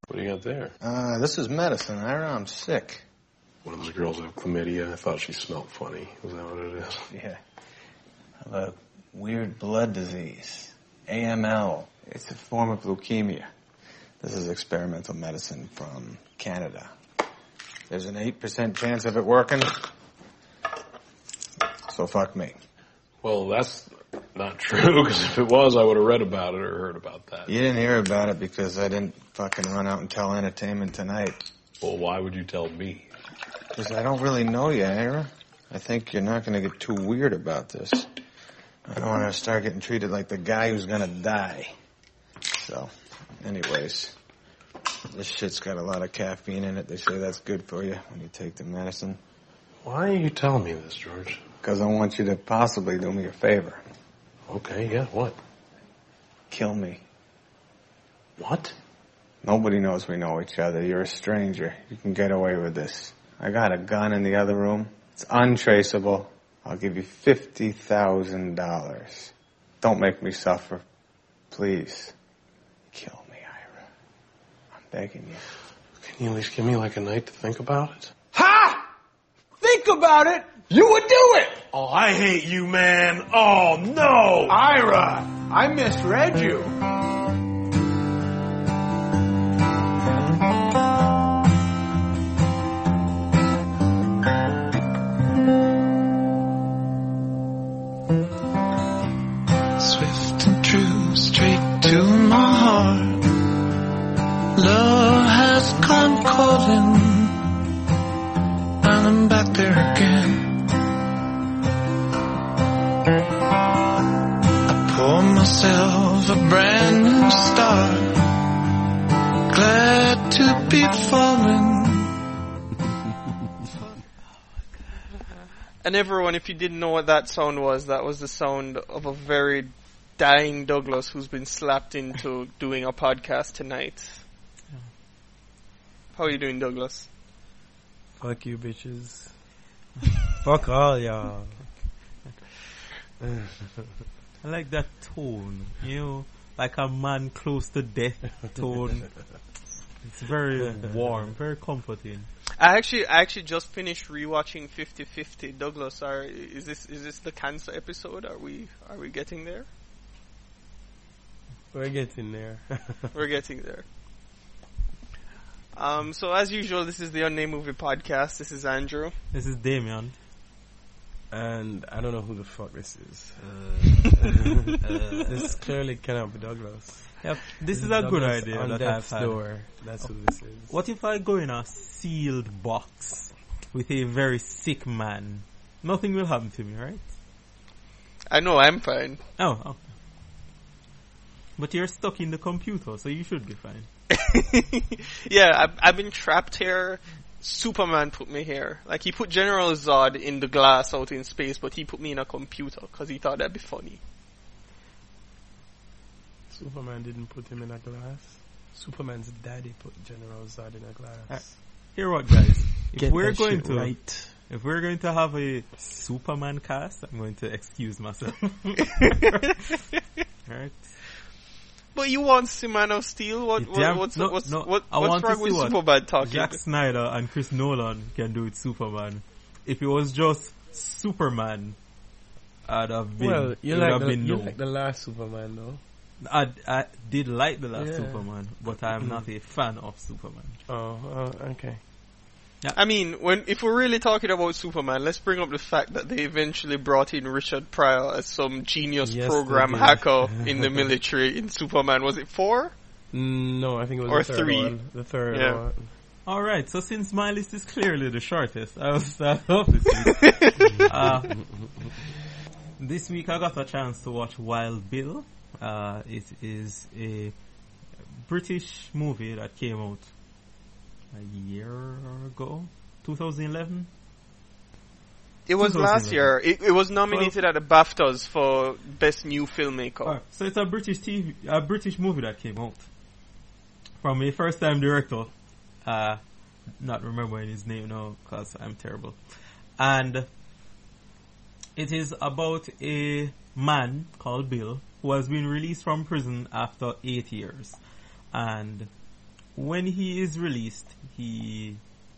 What do you got there? This is medicine, Ira. I'm sick. One of those girls have chlamydia. I thought she smelled funny. Is that what it is? Yeah. I have a weird blood disease. AML. It's a form of leukemia. This is experimental medicine from Canada. There's an 8% chance of it working. So fuck me. Well, that's not true, because if it was, I would have read about it or heard about that. You didn't hear about it because I didn't fucking run out and tell Entertainment Tonight. Well, why would you tell me? Because I don't really know you, Ira. I think you're not going to get too weird about this. I don't want to start getting treated like the guy who's going to die. So, anyways, this shit's got a lot of caffeine in it. They say that's good for you when you take the medicine. Why are you telling me this, George? Because I want you to possibly do me a favor. Okay, yeah, what? Kill me. What? Nobody knows we know each other. You're a stranger. You can get away with this. I got a gun in the other room. It's untraceable. I'll give you $50,000. Don't make me suffer. Please. Kill me, Ira. I'm begging you. Can you at least give me like a night to think about it? Ha! Think about it! You would do it! Oh, I hate you, man. Oh, no! Ira, I misread you. Swift and true, straight to my heart. Love has come calling, and I'm back there again. I pour myself a brand new start, glad to be falling. And everyone, if you didn't know what that sound was the sound of a very dying Douglas who's been slapped into doing a podcast tonight. How are you doing, Douglas? Fuck you, bitches. Fuck all y'all. I like that tone, you know, like a man close to death tone. It's very warm, very comforting. I actually just finished rewatching 50-50. Douglas, is this the cancer episode? Are we getting there? We're getting there. We're getting there. So as usual, this is the Unnamed Movie Podcast. This is Andrew. This is Damien. And I don't know who the fuck this is. This clearly cannot be Douglas. Yep, this is a good idea on that death's I've had. door. That's who this is. What if I go in a sealed box with a very sick man? Nothing will happen to me, right? I know, I'm fine. Oh, okay. But you're stuck in the computer, so you should be fine. Yeah, I've been trapped here. Superman put me here. Like, he put General Zod in the glass out in space, but he put me in a computer because he thought that'd be funny. Superman didn't put him in a glass. Superman's daddy put General Zod in a glass. Here what, guys? Get that shit right. If we're going to have a Superman cast, I'm going to excuse myself. Right? But you want see Man of Steel? What's wrong with Superman talking? Zack Snyder and Chris Nolan can do it Superman. If it was just Superman, I'd have been. Well, you like the last Superman, though. I did like the last Superman, but I'm not a fan of Superman. Oh, okay. Yeah. I mean, if we're really talking about Superman, let's bring up the fact that they eventually brought in Richard Pryor as some genius program hacker in the military in Superman. Was it 4? No, I think it was the third 3. one. The third one. Alright, so since my list is clearly the shortest, I will start off this week. This week I got a chance to watch Wild Bill. It is a British movie that came out a year ago, 2011. It was last year. It was nominated at the BAFTAs for Best New Filmmaker. Right. So it's a British movie that came out from a first-time director. Not remembering his name now because I'm terrible. And it is about a man called Bill who has been released from prison after 8 years, and when he is released, he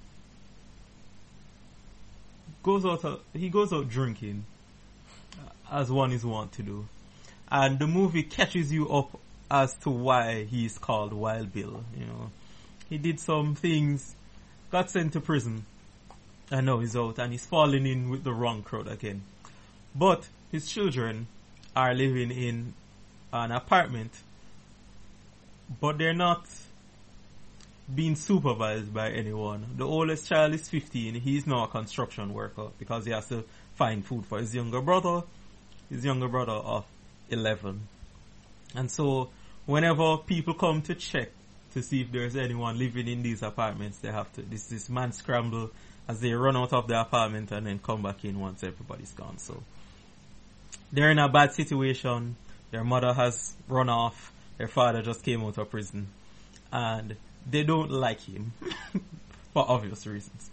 goes out drinking, as one is wont to do, and the movie catches you up as to why he is called Wild Bill. You know, he did some things, got sent to prison, and now he's out, and he's falling in with the wrong crowd again. But his children are living in an apartment, but they're not being supervised by anyone. The oldest child is 15. He's now a construction worker because he has to find food for his younger brother of 11. And so whenever people come to check to see if there's anyone living in these apartments, they have to, this man scramble as they run out of the apartment and then come back in once everybody's gone. So they're in a bad situation. Their mother has run off. Their father just came out of prison. And they don't like him for obvious reasons.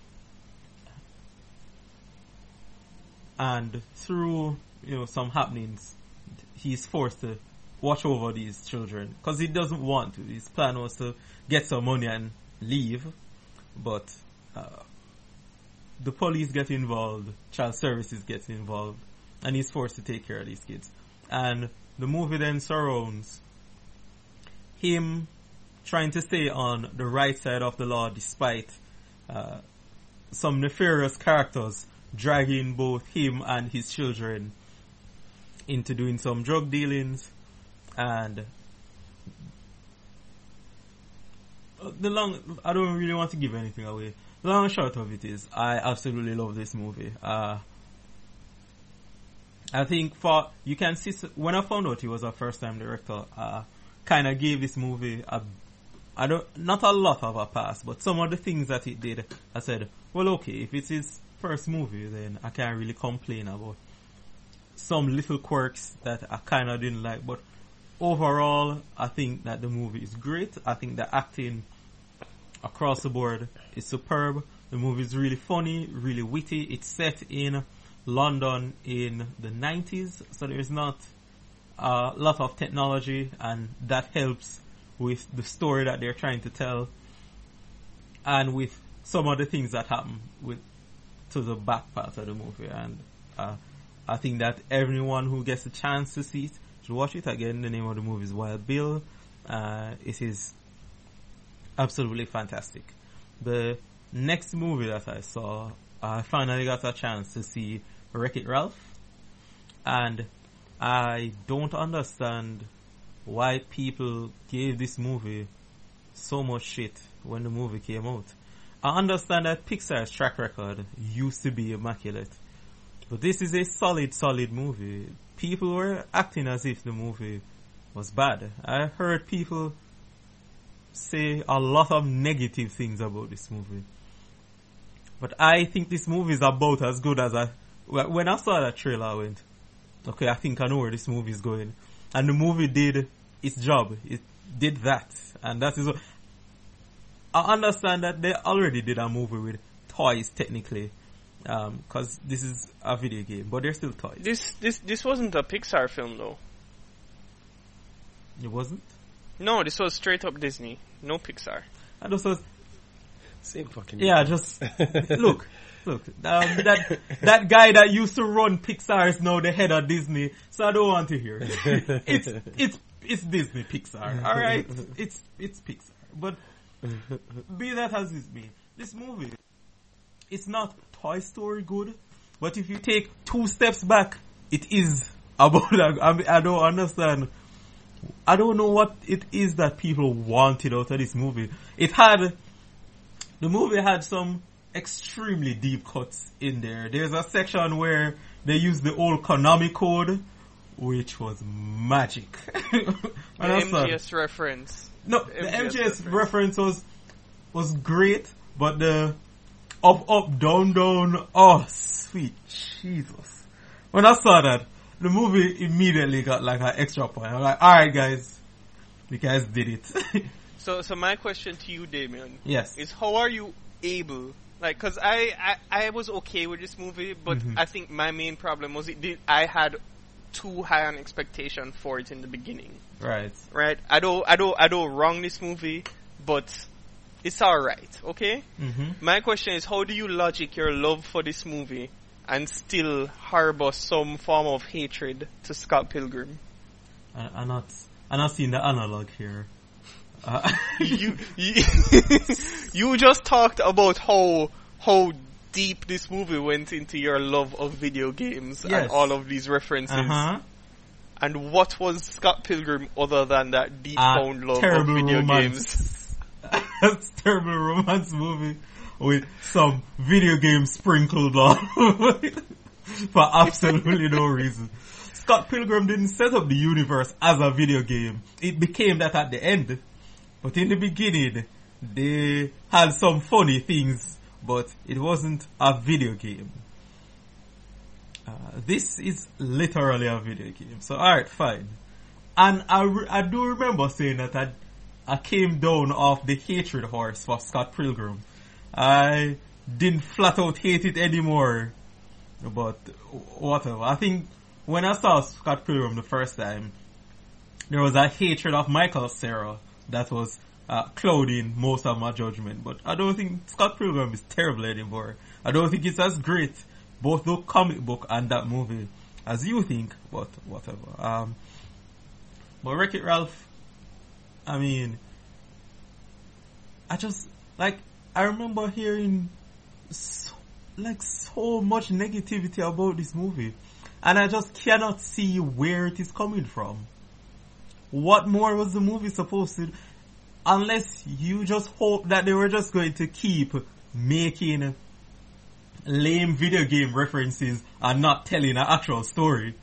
And through, some happenings, he's forced to watch over these children because he doesn't want to. His plan was to get some money and leave, but the police get involved, child services gets involved, and he's forced to take care of these kids. And the movie then surrounds him trying to stay on the right side of the law despite some nefarious characters dragging both him and his children into doing some drug dealings. And I don't really want to give anything away. The long and short of it is, I absolutely love this movie. I think you can see, when I found out he was a first time director, kind of gave this movie not a lot of a pass, but some of the things that it did, I said, well, okay, if it's his first movie, then I can't really complain about some little quirks that I kind of didn't like. But overall, I think that the movie is great. I think the acting across the board is superb. The movie is really funny, really witty. It's set in London in the 90s, so there's not a lot of technology, and that helps with the story that they're trying to tell and with some of the things that happen to the back part of the movie. And I think that everyone who gets a chance to see it should watch it. Again, the name of the movie is Wild Bill. It is absolutely fantastic. The next movie that I saw, I finally got a chance to see Wreck-It Ralph, and I don't understand why people gave this movie so much shit when the movie came out. I understand that Pixar's track record used to be immaculate, but this is a solid movie. People were acting as if the movie was bad. I heard people say a lot of negative things about this movie, but I think this movie is about as good as when I saw that trailer, I went, okay, I think I know where this movie is going. And the movie did its job. It did that. And that is what I understand, that they already did a movie with toys technically, because this is a video game, but they're still toys. This wasn't a Pixar film though. It wasn't? No, this was straight up Disney. No Pixar. And this was same fucking just look, that guy that used to run Pixar is now the head of Disney, so I don't want to hear it. It's Disney Pixar, all right? It's Pixar, but be that as it may, this movie, it's not Toy Story good, but if you take 2 steps back, it is about. I don't understand. I don't know what it is that people wanted out of this movie. The movie had some extremely deep cuts in there. There's a section where they use the old Konami code, which was magic. The MGS reference. No, the MGS reference was great, but the up, down, oh, sweet Jesus. When I saw that, the movie immediately got like an extra point. I'm like, alright guys, you guys did it. So my question to you, Damien, yes, is how are you able, like, cause I was okay with this movie, but I think my main problem was I had too high an expectation for it in the beginning. Right. I don't wrong this movie, but it's alright, okay? Mm-hmm. My question is, how do you logic your love for this movie and still harbor some form of hatred to Scott Pilgrim? I'm not seeing the analog here. You just talked about how deep this movie went into your love of video games and all of these references. Uh-huh. And what was Scott Pilgrim other than that deep-bound love of video games? A terrible romance movie with some video games sprinkled on for absolutely no reason. Scott Pilgrim didn't set up the universe as a video game. It became that at the end. But in the beginning, they had some funny things, but it wasn't a video game. This is literally a video game. So, alright, fine. And I do remember saying that I came down off the hatred horse for Scott Pilgrim. I didn't flat out hate it anymore. But whatever. I think when I saw Scott Pilgrim the first time, there was a hatred of Michael Cera that was clouding most of my judgment. But I don't think Scott Pilgrim is terrible anymore. I don't think it's as great, both the comic book and that movie, as you think, but whatever. But Wreck-It Ralph, I mean, I remember hearing so much negativity about this movie, and I just cannot see where it is coming from. What more was the movie supposed to do? Unless you just hope that they were just going to keep making lame video game references and not telling an actual story.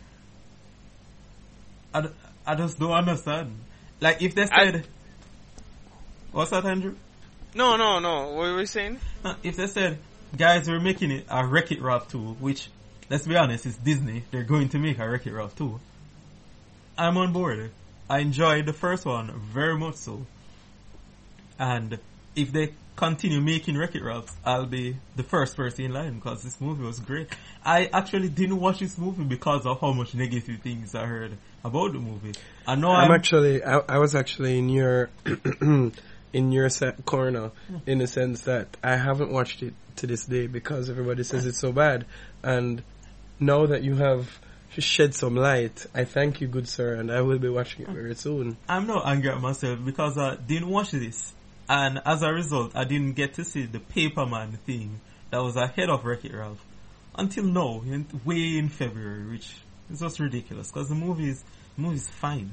I just don't understand. Like, if they said... What's that, Andrew? No. What were we saying? If they said, guys, we're making it a Wreck-It Ralph 2, which, let's be honest, it's Disney. They're going to make a Wreck-It Ralph 2. I'm on board. I enjoyed the first one very much so. And if they continue making Wreck-It Ralphs, I'll be the first person in line because this movie was great. I actually didn't watch this movie because of how much negative things I heard about the movie. I know I was actually in your in your corner in the sense that I haven't watched it to this day because everybody says it's so bad. And now that you have shed some light, I thank you, good sir, and I will be watching it very soon. I'm not angry at myself because I didn't watch this. And as a result, I didn't get to see the Paperman thing that was ahead of Wreck-It Ralph until now, way in February, which is just ridiculous because the movie is fine.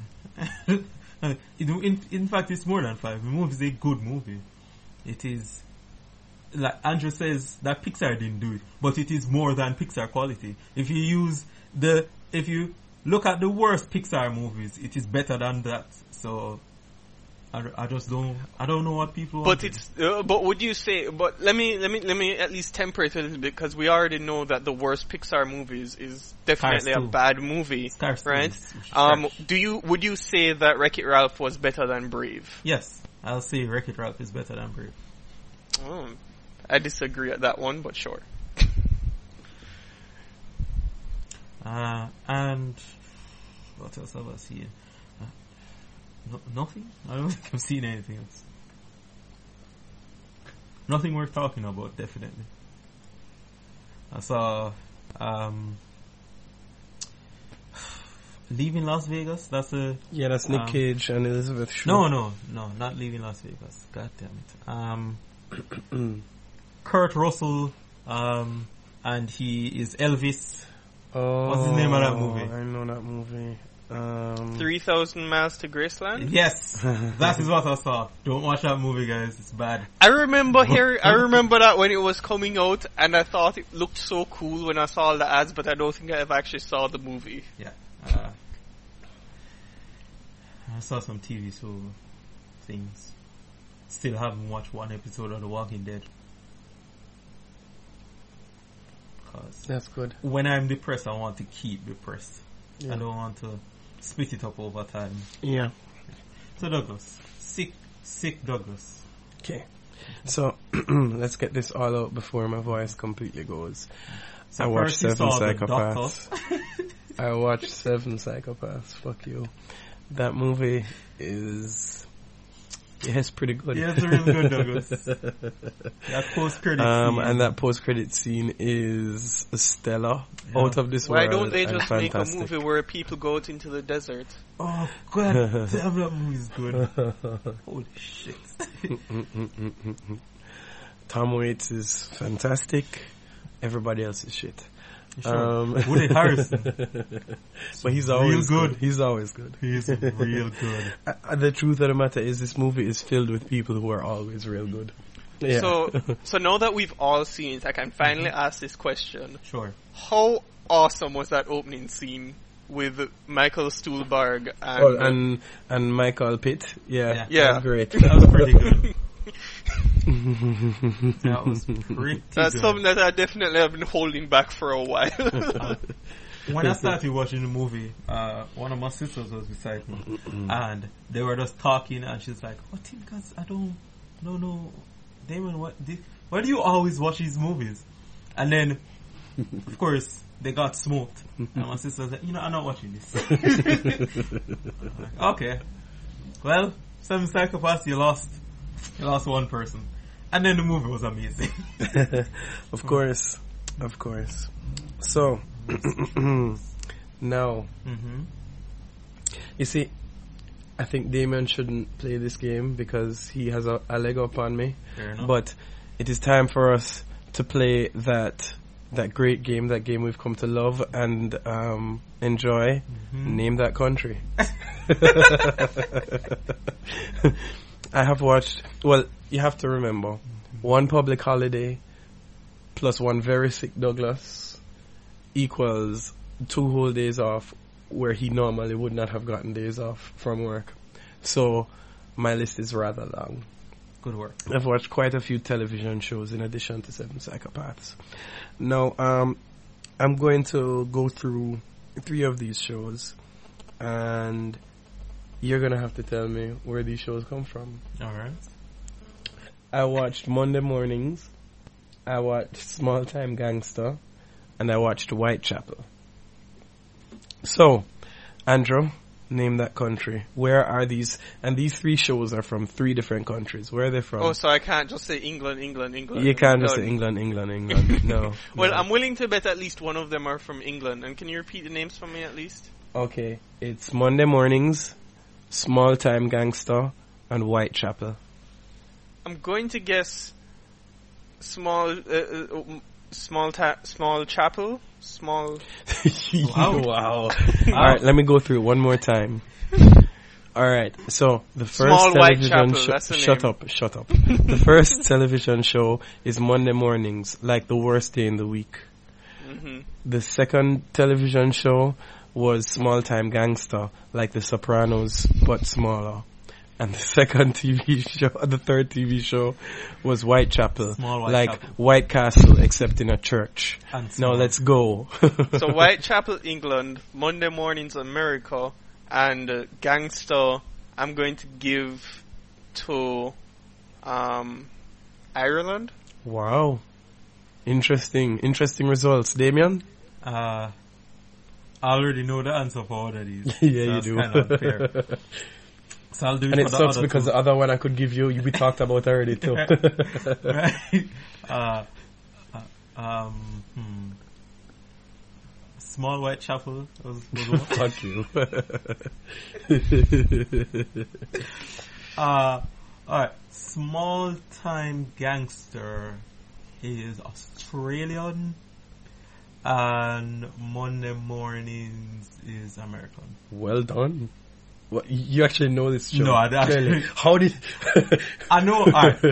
In fact, it's more than fine. The movie is a good movie. It is, like Andrew says, that Pixar didn't do it, but it is more than Pixar quality. If you look at the worst Pixar movies, it is better than that. So I don't know what people want. But would you say, but let me at least temper it a little bit because we already know that the worst Pixar movies is definitely a bad movie, right? Would you say that Wreck-It Ralph was better than Brave? Yes, I'll say Wreck-It Ralph is better than Brave. I disagree at that one, but sure. And what else have I seen? Nothing? I don't think I've seen anything else. Nothing worth talking about, definitely. I saw Leaving Las Vegas. That's Nick Cage and Elizabeth Shue. No, not Leaving Las Vegas. God damn it. Kurt Russell, and he is Elvis. What's the name of that movie? I know that movie. 3,000 Miles to Graceland? Yes, that is what I saw. Don't watch that movie, guys. It's bad. I remember that when it was coming out, and I thought it looked so cool when I saw all the ads, but I don't think I ever actually saw the movie. Yeah. I saw some TV show things. Still haven't watched one episode of The Walking Dead. That's good. When I'm depressed, I want to keep depressed. Yeah. I don't want to split it up over time. Yeah. So Douglas. Sick Douglas. Okay. So, let's get this all out before my voice completely goes. So I watched 7 Psychopaths. I watched 7 Psychopaths. Fuck you. That movie is Yes, pretty good. Yeah, it's real good, Douglas. That post-credit scene. And that post-credit scene is stellar, out of this world. Why don't they just make fantastic. a movie where people go out into the desert? Oh, God damn, that movie's good. Holy shit. Tom Waits is fantastic. Everybody else is shit. Sure. Woody Harrelson. But he's always good. He's always good. He's real good. The truth of the matter is this movie is filled with people who are always real good. Yeah. So now that we've all seen it, I can finally ask this question. Sure. How awesome was that opening scene with Michael Stuhlbarg and and Michael Pitt? Yeah. Yeah. That's great. That was pretty good. That was pretty That's good. something that I definitely have been holding back for a while. When I started watching the movie, one of my sisters was beside me, and they were just talking, and she's like, "What? Because I don't know, Damon. Why do you always watch these movies?" And then, of course, they got smoked, and my sister was like, "I'm not watching this." Like, okay, well, 7 Psychopaths, you lost one person, and then the movie was amazing. Of course. So now, you see, I think Damien shouldn't play this game because he has a leg up on me. Fair enough. But it is time for us to play that great game, that game we've come to love and enjoy. Name that country. I have watched, well, you have to remember, one public holiday plus one very sick Douglas equals 2 whole days off where he normally would not have gotten days off from work. So my list is rather long. Good work. I've watched quite a few television shows in addition to 7 Psychopaths. Now, I'm going to go through 3 of these shows, and you're going to have to tell me where these shows come from. Alright. I watched Monday Mornings, I watched Small Time Gangster, and I watched Whitechapel. So, Andrew, name that country. Where are these? And these 3 shows are from 3 different countries. Where are they from? Oh, so I can't just say England. You can't just say England. No. Well, no. I'm willing to bet at least one of them are from England. And can you repeat the names for me at least? Okay, it's Monday Mornings, Small Time Gangster, and Whitechapel. I'm going to guess Small Chapel. Wow. Alright, let me go through it one more time. Alright, so the first Small television Whitechapel, that's the Shut up. The first television show is Monday Mornings, like the worst day in the week. The second television show was Small Time Gangster, like The Sopranos, but smaller. And the third TV show was Whitechapel, like White Castle, except in a church. Now let's go. So Whitechapel, England, Monday Mornings, America, and Gangster, I'm going to give to Ireland. Wow. Interesting results. Damien? I already know the answer for all of these. Yeah, you do. Kind of unfair. So I'll do it. And it sucks because the other one I could give you, we talked about already too. Right. Small Whitechapel was one. Fuck you. Alright. Small Time Gangster is Australian, and Monday Mornings is American. Well done. What, you actually know this show? No, I don't. How did... I know,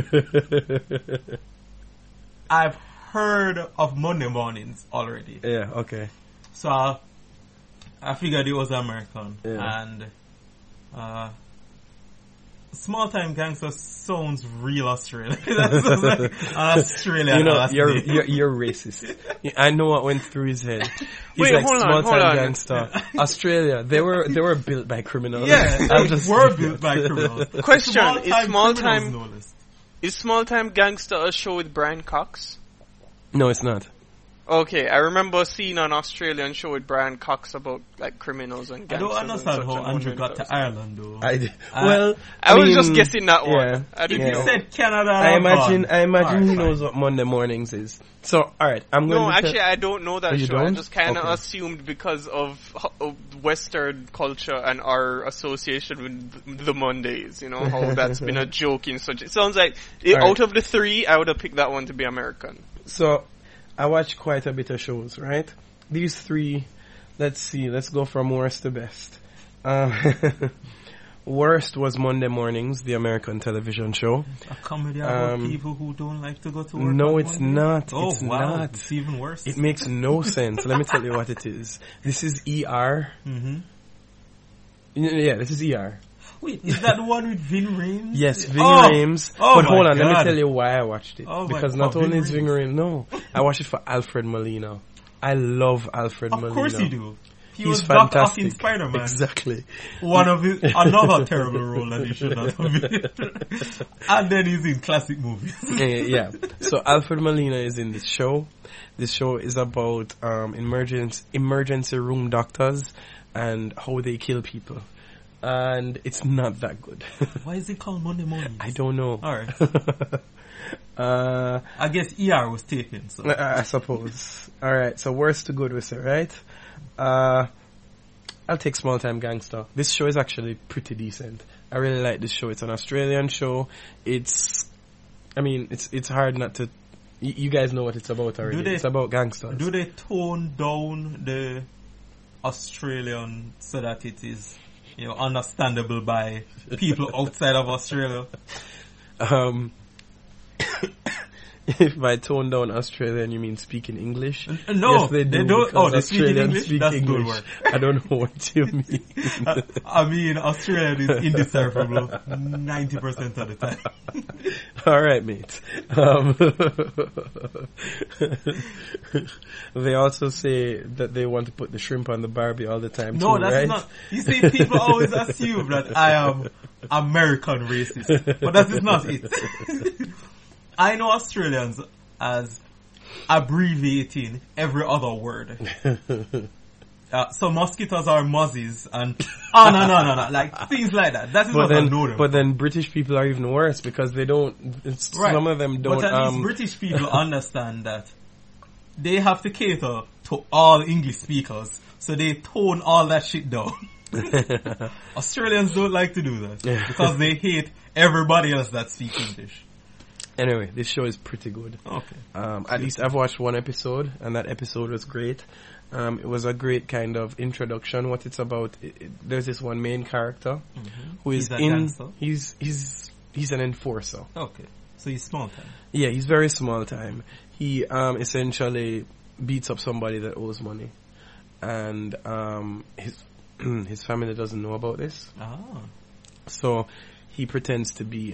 I've heard of Monday Mornings already. Yeah, okay. So I figured it was American. Yeah. And Small Time Gangster sounds real Australian. That sounds like Australian. You know, you're racist. I know what went through his head. He's Wait, like, hold Small Time on. Gangster. Australia. They were built by criminals. Yeah, they were built by criminals. Question, Criminals is Small Time Gangster a show with Brian Cox? No, it's not. Okay, I remember seeing an Australian show with Brian Cox about like criminals and gangsters. I don't understand how Andrew got to Ireland though. I was just guessing that one. If you said Canada, I imagine he knows what Monday mornings is. So, alright, I'm going to... No, actually, I don't know that show. Don't? I just kind of assumed because of Western culture and our association with the Mondays, you know, how that's been a joke in such... It sounds like, out of the three, I would have picked that one to be American. So, I watch quite a bit of shows, right? These three, let's go from worst to best. Worst was Monday Mornings, the American television show. A comedy about people who don't like to go to work. No, it's not. Oh, it's wow. not. It's even worse. It makes no sense. Let me tell you what it is. This is ER. Mm-hmm. Yeah, this is ER. Wait, is that the one with Ving Rhames? Yes, Ving Rhames. But hold on, let me tell you why I watched it. Because not only is Ving Rhames, no. I watched it for Alfred Molina. I love Alfred Molina. Of course you do. He's fantastic. Doc Ock in Spider-Man. Exactly. One of his, another terrible role that he should not have been. And then he's in classic movies. Yeah. So Alfred Molina is in this show. This show is about emergency room doctors and how they kill people. And it's not that good. Why is it called Monday Mornings? I don't know. Alright. I guess ER was taken. So. I suppose. Alright, so worst to good with it, right? I'll take Small Time Gangster. This show is actually pretty decent. I really like this show. It's an Australian show. It's hard not to... You guys know what it's about already. It's about gangsters. Do they tone down the Australian so that it is, understandable by people outside of Australia? If by tone down Australian you mean speaking English? No, yes, they do. They speak English? That's English. Good work. I don't know what you mean. Australian is indecipherable 90% of the time. Alright, mate. They also say that they want to put the shrimp on the Barbie all the time. No, too, that's right? not. You see, people always assume that I am American racist, but that is not it. I know Australians as abbreviating every other word. So mosquitoes are muzzies and no, like things like that. That is what I know them. But then British people are even worse because they don't. Some of them don't. But at least British people understand that they have to cater to all English speakers, so they tone all that shit down. Australians don't like to do that because they hate everybody else that speaks English. Anyway, this show is pretty good. Okay. At least I've watched one episode, and that episode was great. It was a great kind of introduction. What it's about. There's this one main character who is he's an enforcer. Okay. So he's small time. Yeah, he's very small time. He essentially beats up somebody that owes money, and his family doesn't know about this. Ah. So he pretends to be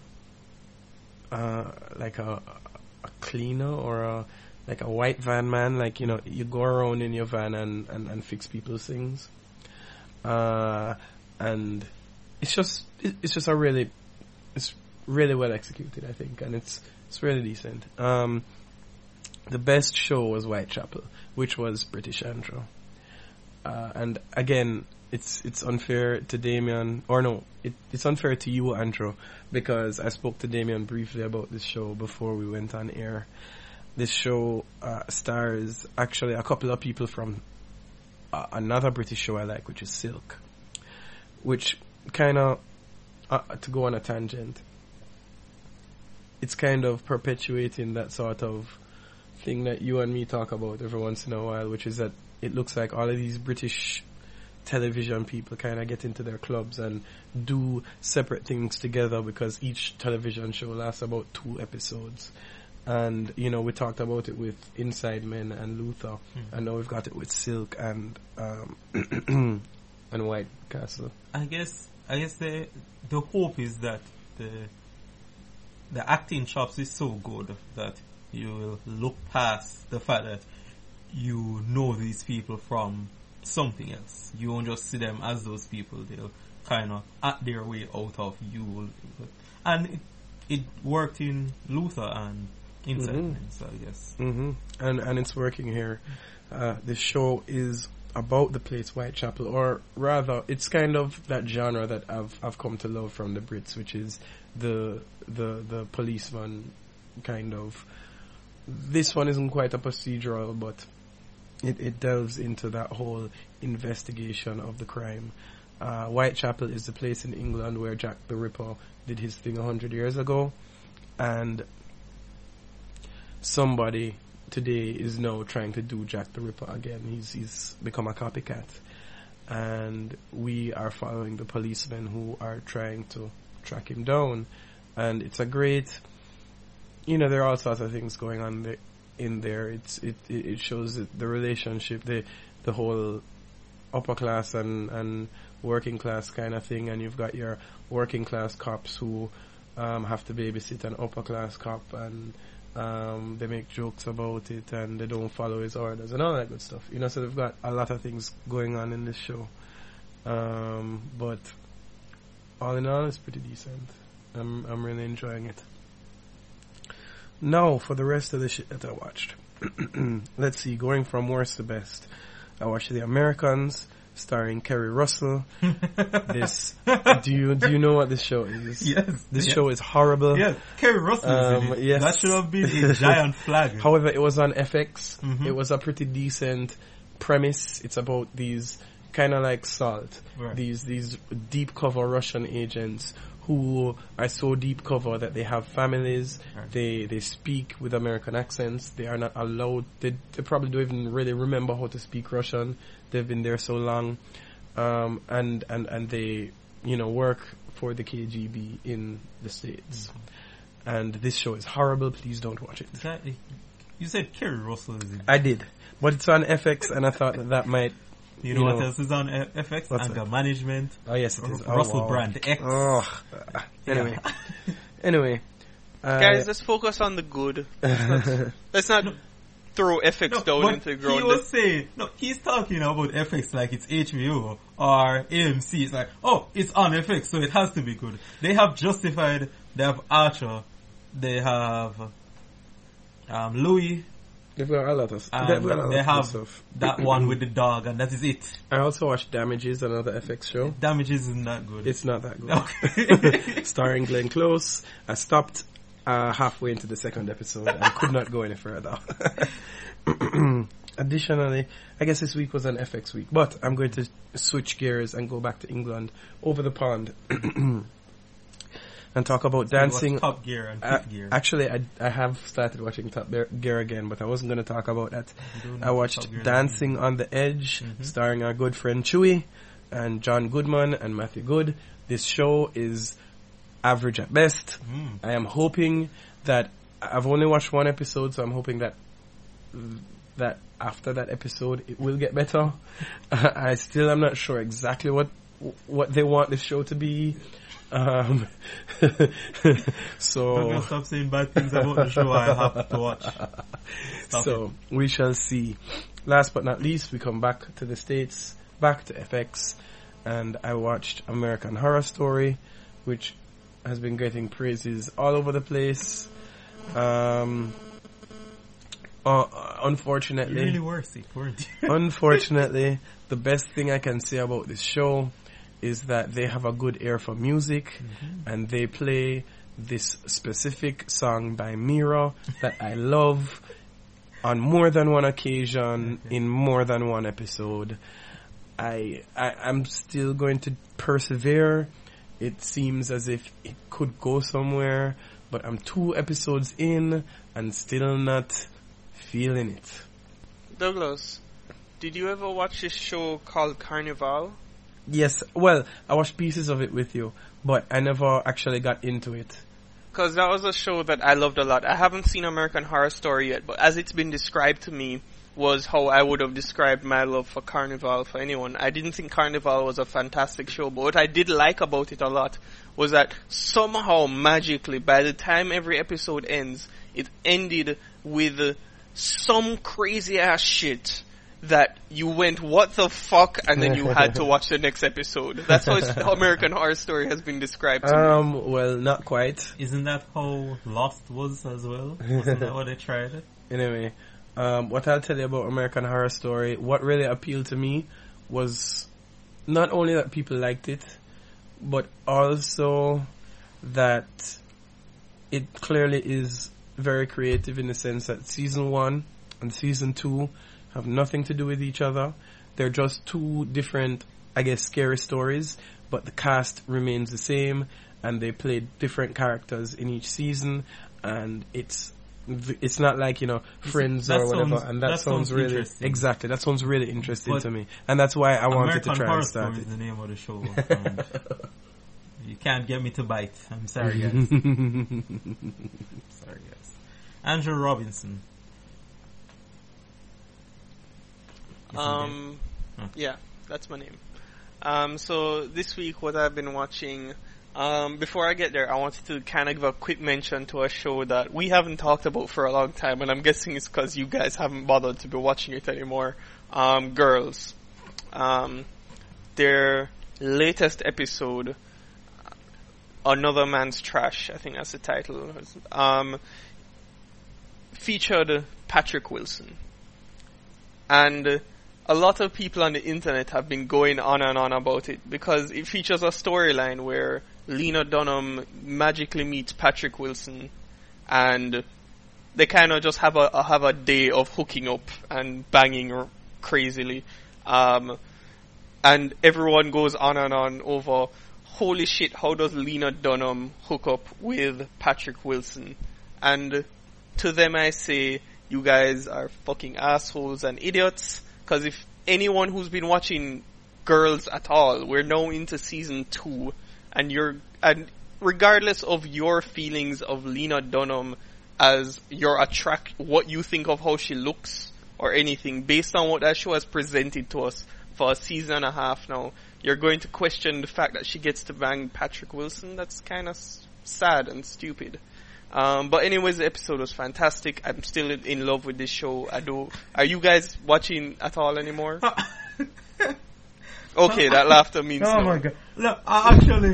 like a cleaner or like a white van man, like, you go around in your van and fix people's things. And it's really well executed, I think, and it's really decent. The best show was Whitechapel, which was British Andrew. And again, it's unfair to Damien, or no, it's unfair to you, Andrew, because I spoke to Damien briefly about this show before we went on air. This show stars actually a couple of people from another British show I like, which is Silk, which kind of, to go on a tangent, it's kind of perpetuating that sort of thing that you and me talk about every once in a while, which is that it looks like all of these British television people kind of get into their clubs and do separate things together because each television show lasts about 2 episodes. And, we talked about it with Inside Men and Luther, and now we've got it with Silk and and White Castle. I guess the hope is that the acting chops is so good that you will look past the fact that you know these people from something else. You won't just see them as those people. They'll kind of act their way out of you. And it worked in Luther and incitement, so I guess. And it's working here. The show is about the place Whitechapel, or rather, it's kind of that genre that I've come to love from the Brits, which is the policeman kind of. This one isn't quite a procedural, but it delves into that whole investigation of the crime. Whitechapel is the place in England where Jack the Ripper did his thing 100 years ago, and somebody today is now trying to do Jack the Ripper again. He's become a copycat, and we are following the policemen who are trying to track him down. And it's a great, there are all sorts of things going on in there. It shows the relationship, the whole upper class and working class kind of thing, and you've got your working class cops who have to babysit an upper class cop, and they make jokes about it, and they don't follow his orders and all that good stuff. So they've got a lot of things going on in this show. But all in all, it's pretty decent. I'm really enjoying it. Now, for the rest of the shit that I watched. Let's see, going from worst to best. I watched The Americans, starring Kerry Russell. Do you know what this show is? Yes. This show is horrible. Yes, Kerry Russell is in it. Yes. That should have been a giant flag. However, it was on FX. It was a pretty decent premise. It's about these kind of like Salt. Right. These deep cover Russian agents who are so deep cover that they have families. Right. They speak with American accents. They are not allowed. They probably don't even really remember how to speak Russian. They've been there so long, and they work for the KGB in the States. And this show is horrible. Please don't watch it. You said Kerry Russell is in it. I did, but it's on FX, and I thought that might. You know what else is on FX? Anger Management. Oh yes, it is. Russell Brand X. Anyway. Guys, let's focus on the good. Let's not throw FX down into the ground. He was saying, he's talking about FX like it's HBO or AMC. It's like, it's on FX, so it has to be good. They have Justified, they have Archer, they have Louis. They've got a lot of stuff. They have that one with the dog, and that is it. I also watched Damages, another FX show. Damages isn't that good. It's not that good. Okay. Starring Glenn Close. I stopped halfway into the second episode and could not go any further. Additionally, I guess this week was an FX week, but I'm going to switch gears and go back to England, over the pond. And talk about dancing. Top Gear and Fifth Gear. Actually, I have started watching Top Gear again, but I wasn't going to talk about that. I watched Dancing on the Edge, starring our good friend Chewy and John Goodman and Matthew Good. This show is average at best. I am hoping that I've only watched one episode, so I'm hoping that after that episode it will get better. I still am not sure exactly what they want this show to be. So I'm gonna stop saying bad things about the show. I have to watch. We shall see. Last but not least, we come back to the States, back to FX, and I watched American Horror Story, which has been getting praises all over the place. Unfortunately, you really were sick, weren't you? Unfortunately, the best thing I can say about this show is that they have a good ear for music, and they play this specific song by Mira that I love on more than one occasion, in more than one episode. I'm still going to persevere. It seems as if it could go somewhere, but I'm 2 episodes in and still not feeling it. Douglas, did you ever watch this show called Carnival? Yes, well, I watched pieces of it with you, but I never actually got into it. Because that was a show that I loved a lot. I haven't seen American Horror Story yet, but as it's been described to me, was how I would have described my love for Carnival for anyone. I didn't think Carnival was a fantastic show, but what I did like about it a lot was that somehow, magically, by the time every episode ends, it ended with some crazy ass shit that you went, what the fuck, and then you had to watch the next episode. That's how American Horror Story has been described to me. Well, not quite. Isn't that how Lost was as well? Wasn't that what they tried? Anyway, what I'll tell you about American Horror Story, what really appealed to me was not only that people liked it, but also that it clearly is very creative in the sense that season 1 and season 2 have nothing to do with each other. They're just two different, I guess, scary stories, but the cast remains the same, and they played different characters in each season, and it's not like, Friends or whatever, and that sounds really, exactly, that sounds really interesting to me, and that's why I wanted to try and start it. American Horror Story is the name of the show, and you can't get me to bite. I'm sorry, guys. Sorry, guys. Andrew Robinson. Yeah, that's my name. So this week what I've been watching, before I get there, I wanted to kind of give a quick mention to a show that we haven't talked about for a long time, and I'm guessing it's because you guys haven't bothered to be watching it anymore. Girls. Their latest episode, Another Man's Trash, I think that's the title, featured Patrick Wilson. And a lot of people on the internet have been going on and on about it because it features a storyline where Lena Dunham magically meets Patrick Wilson, and they kind of just have a day of hooking up and banging crazily, and everyone goes on and on over, holy shit, how does Lena Dunham hook up with Patrick Wilson? And to them I say, you guys are fucking assholes and idiots, because if anyone who's been watching Girls at all, we're now into season 2, and regardless of your feelings of Lena Dunham as what you think of how she looks or anything, based on what that show has presented to us for a season and a half now, you're going to question the fact that she gets to bang Patrick Wilson. That's kind of sad and stupid. But anyways, the episode was fantastic. I'm still in love with this show. Are you guys watching at all anymore? Okay, that laughter means no. Oh my god. Look, actually,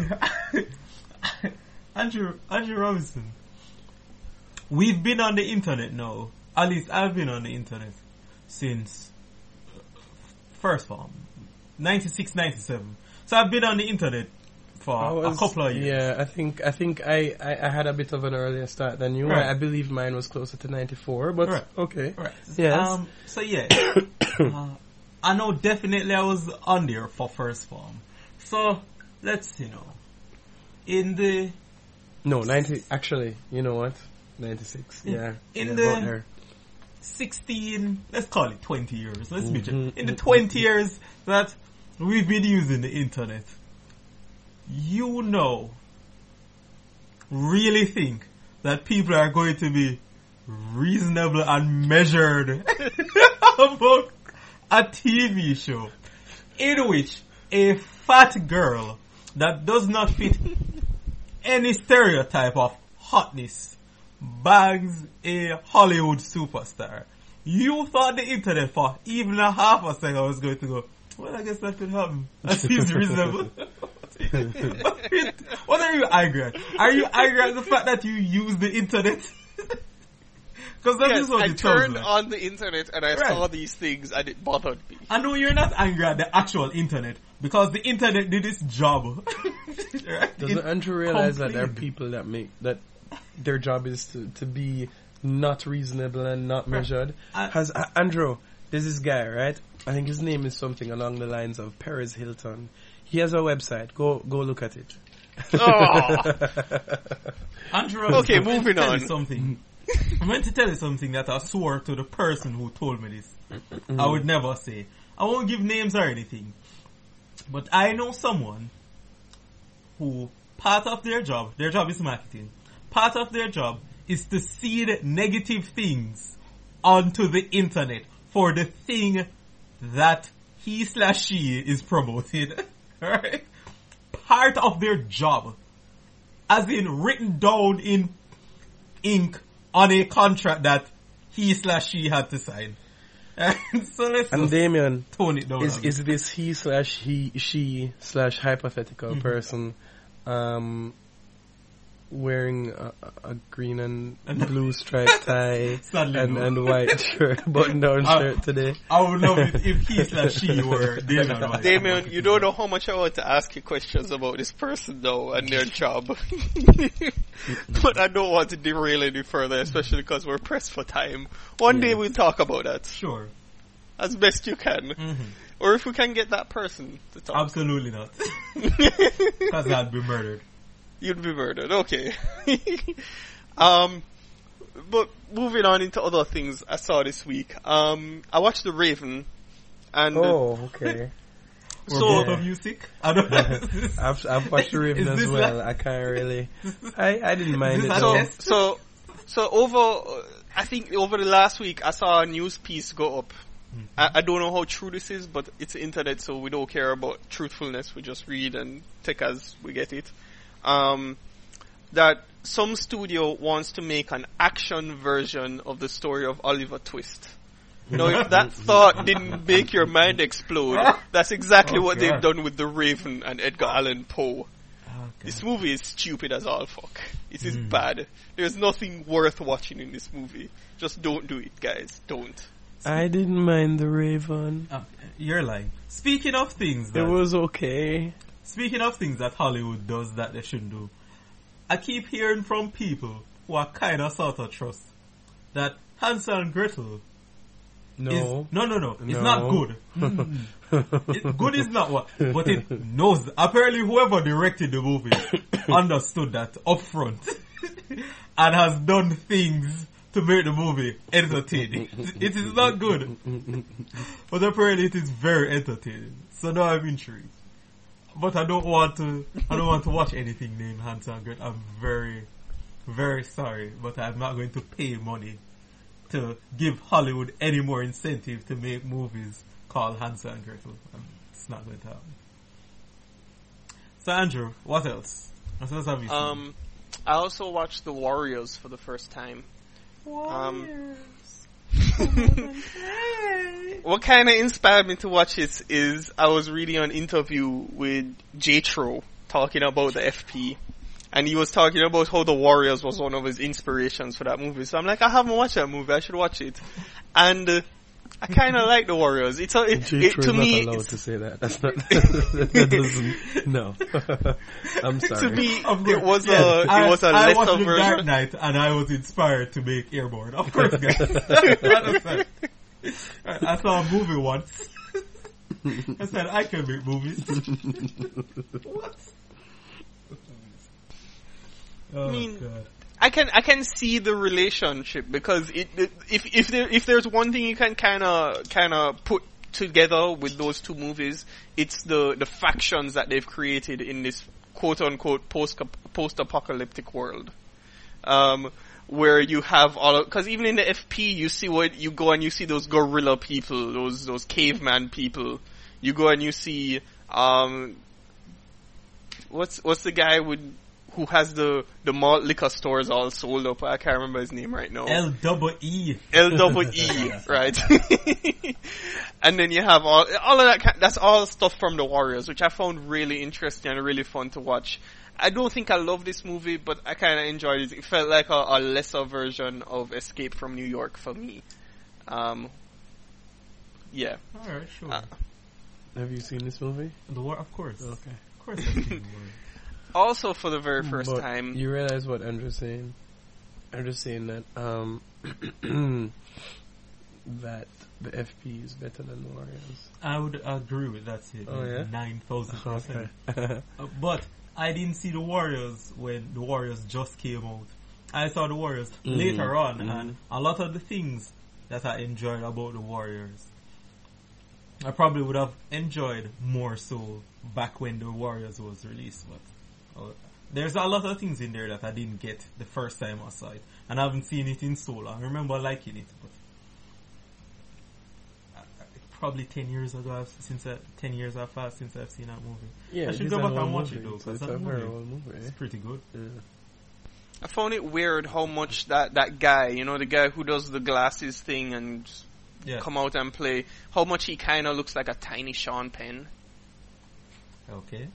Andrew Robinson, we've been on the internet now. At least I've been on the internet since first form, 96, 97. So I've been on the internet for a couple of years. Yeah, I think I had a bit of an earlier start than you. Right. I believe mine was closer to 94, but right. Okay. Right. Yes. So yeah, I know definitely I was on there for first form. So let's see now. In the 90. Actually, you know what? 96. Yeah. In the 16, let's call it 20 years. Let's be sure. In the 20 years that we've been using the internet, really think that people are going to be reasonable and measured about a TV show in which a fat girl that does not fit any stereotype of hotness bangs a Hollywood superstar. You thought the internet for even a half a second was going to go, well, I guess that could happen. That seems reasonable. What are you angry at? Are you angry at the fact that you use the internet? Because that is what I it turned like. on the internet and I saw these things and it bothered me. I know you're not angry at the actual internet because the internet did its job. Right? Doesn't Andrew realize that there are people that their job is to be not reasonable and not measured? Andrew, there's this guy, right? I think his name is something along the lines of Perez Hilton. He has a website. Go look at it. Andrew, okay, moving on. I'm going to tell you something that I swore to the person who told me this. I would never say. I won't give names or anything. But I know someone who part of their job is marketing. Part of their job is to seed negative things onto the internet for the thing that he/she is promoting. Right? Part of their job, as in written down in ink on a contract that he/she had to sign. So let's and Damien, tone it down. Is this she / hypothetical person wearing a green and blue striped tie and white shirt, button down shirt today? I would love it if he / she were Damien. Damien, you don't know how much I want to ask you questions about this person though and their job. But I don't want to derail any further, especially because we're pressed for time. One day we'll talk about that. Sure. As best you can. Mm-hmm. Or if we can get that person to talk. Absolutely not. Because I'd be murdered. You'd be murdered, okay. But moving on into other things I saw this week. I watched The Raven. And okay. So both of you sick? I've watched The Raven as well. I can't really. I didn't mind it. So I think over the last week I saw a news piece go up. I don't know how true this is, but it's the internet, so we don't care about truthfulness. We just read and take as we get it. That some studio wants to make an action version of the story of Oliver Twist. Now, if that thought didn't make your mind explode, that's exactly what they've done with The Raven and Edgar Allan Poe. This movie is stupid as all fuck. It is bad. There's nothing worth watching in this movie. Just don't do it, guys. Don't. I didn't mind The Raven. You're lying. Speaking of things that... It was okay. Speaking of things that Hollywood does that they shouldn't do, I keep hearing from people who are kind of sort of trust that Hansel and Gretel No. It's not good. Good is not what, but it knows. Apparently whoever directed the movie understood that up front and has done things to make the movie entertaining. It is not good, but apparently it is very entertaining. So now I'm intrigued. But I don't want to watch anything named Hansel and Gretel. I'm very, very sorry, but I'm not going to pay money to give Hollywood any more incentive to make movies called Hansel and Gretel. It's not going to happen. So Andrew, what else? What else have you seen? I also watched The Warriors for the first time. Warriors. What kind of inspired me to watch it is I was reading an interview with Jethro talking about the FP. And he was talking about how The Warriors was one of his inspirations for that movie. So I'm like, I haven't watched that movie. I should watch it. And I kind of like The Warriors. It's to me, not allowed to say that. That's not. That doesn't. No. I'm sorry. To me, it was a lesser I watched version. The Dark Knight, and I was inspired to make Airborne. Of course, guys. I saw a movie once. I said I can make movies. What? Oh, I mean, God. I can see the relationship because if there's one thing you can kind of put together with those two movies, it's the factions that they've created in this quote unquote post-apocalyptic world, where you have because even in the FP you see what you go and you see those gorilla people, those caveman people. You go and you see what's the guy who has the malt liquor stores all sold up. I can't remember his name right now. LEE, right? And then you have all of that. That's all stuff from The Warriors, which I found really interesting and really fun to watch. I don't think I love this movie, but I kind of enjoyed it. It felt like a lesser version of Escape from New York for me. Yeah. Alright, sure. Have you seen this movie? Of course. Okay. Of course I've seen The Warriors. Also, for the very first time, you realize what Andrew's saying? Andrew's saying that that the FP is better than The Warriors. I would agree with that statement. Oh, yeah? 9,000%. Okay. But I didn't see The Warriors when The Warriors just came out. I saw The Warriors later on, and a lot of the things that I enjoyed about The Warriors, I probably would have enjoyed more so back when The Warriors was released, but there's a lot of things in there that I didn't get the first time I saw it, and I haven't seen it in so long. I remember liking it, but probably 10 years ago, 10 years have passed since I've seen that movie. Yeah, I should go back and watch it though, because that movie. It's pretty good. Yeah. I found it weird how much that guy, the guy who does the glasses thing and come out and play, how much he kind of looks like a tiny Sean Penn. Okay.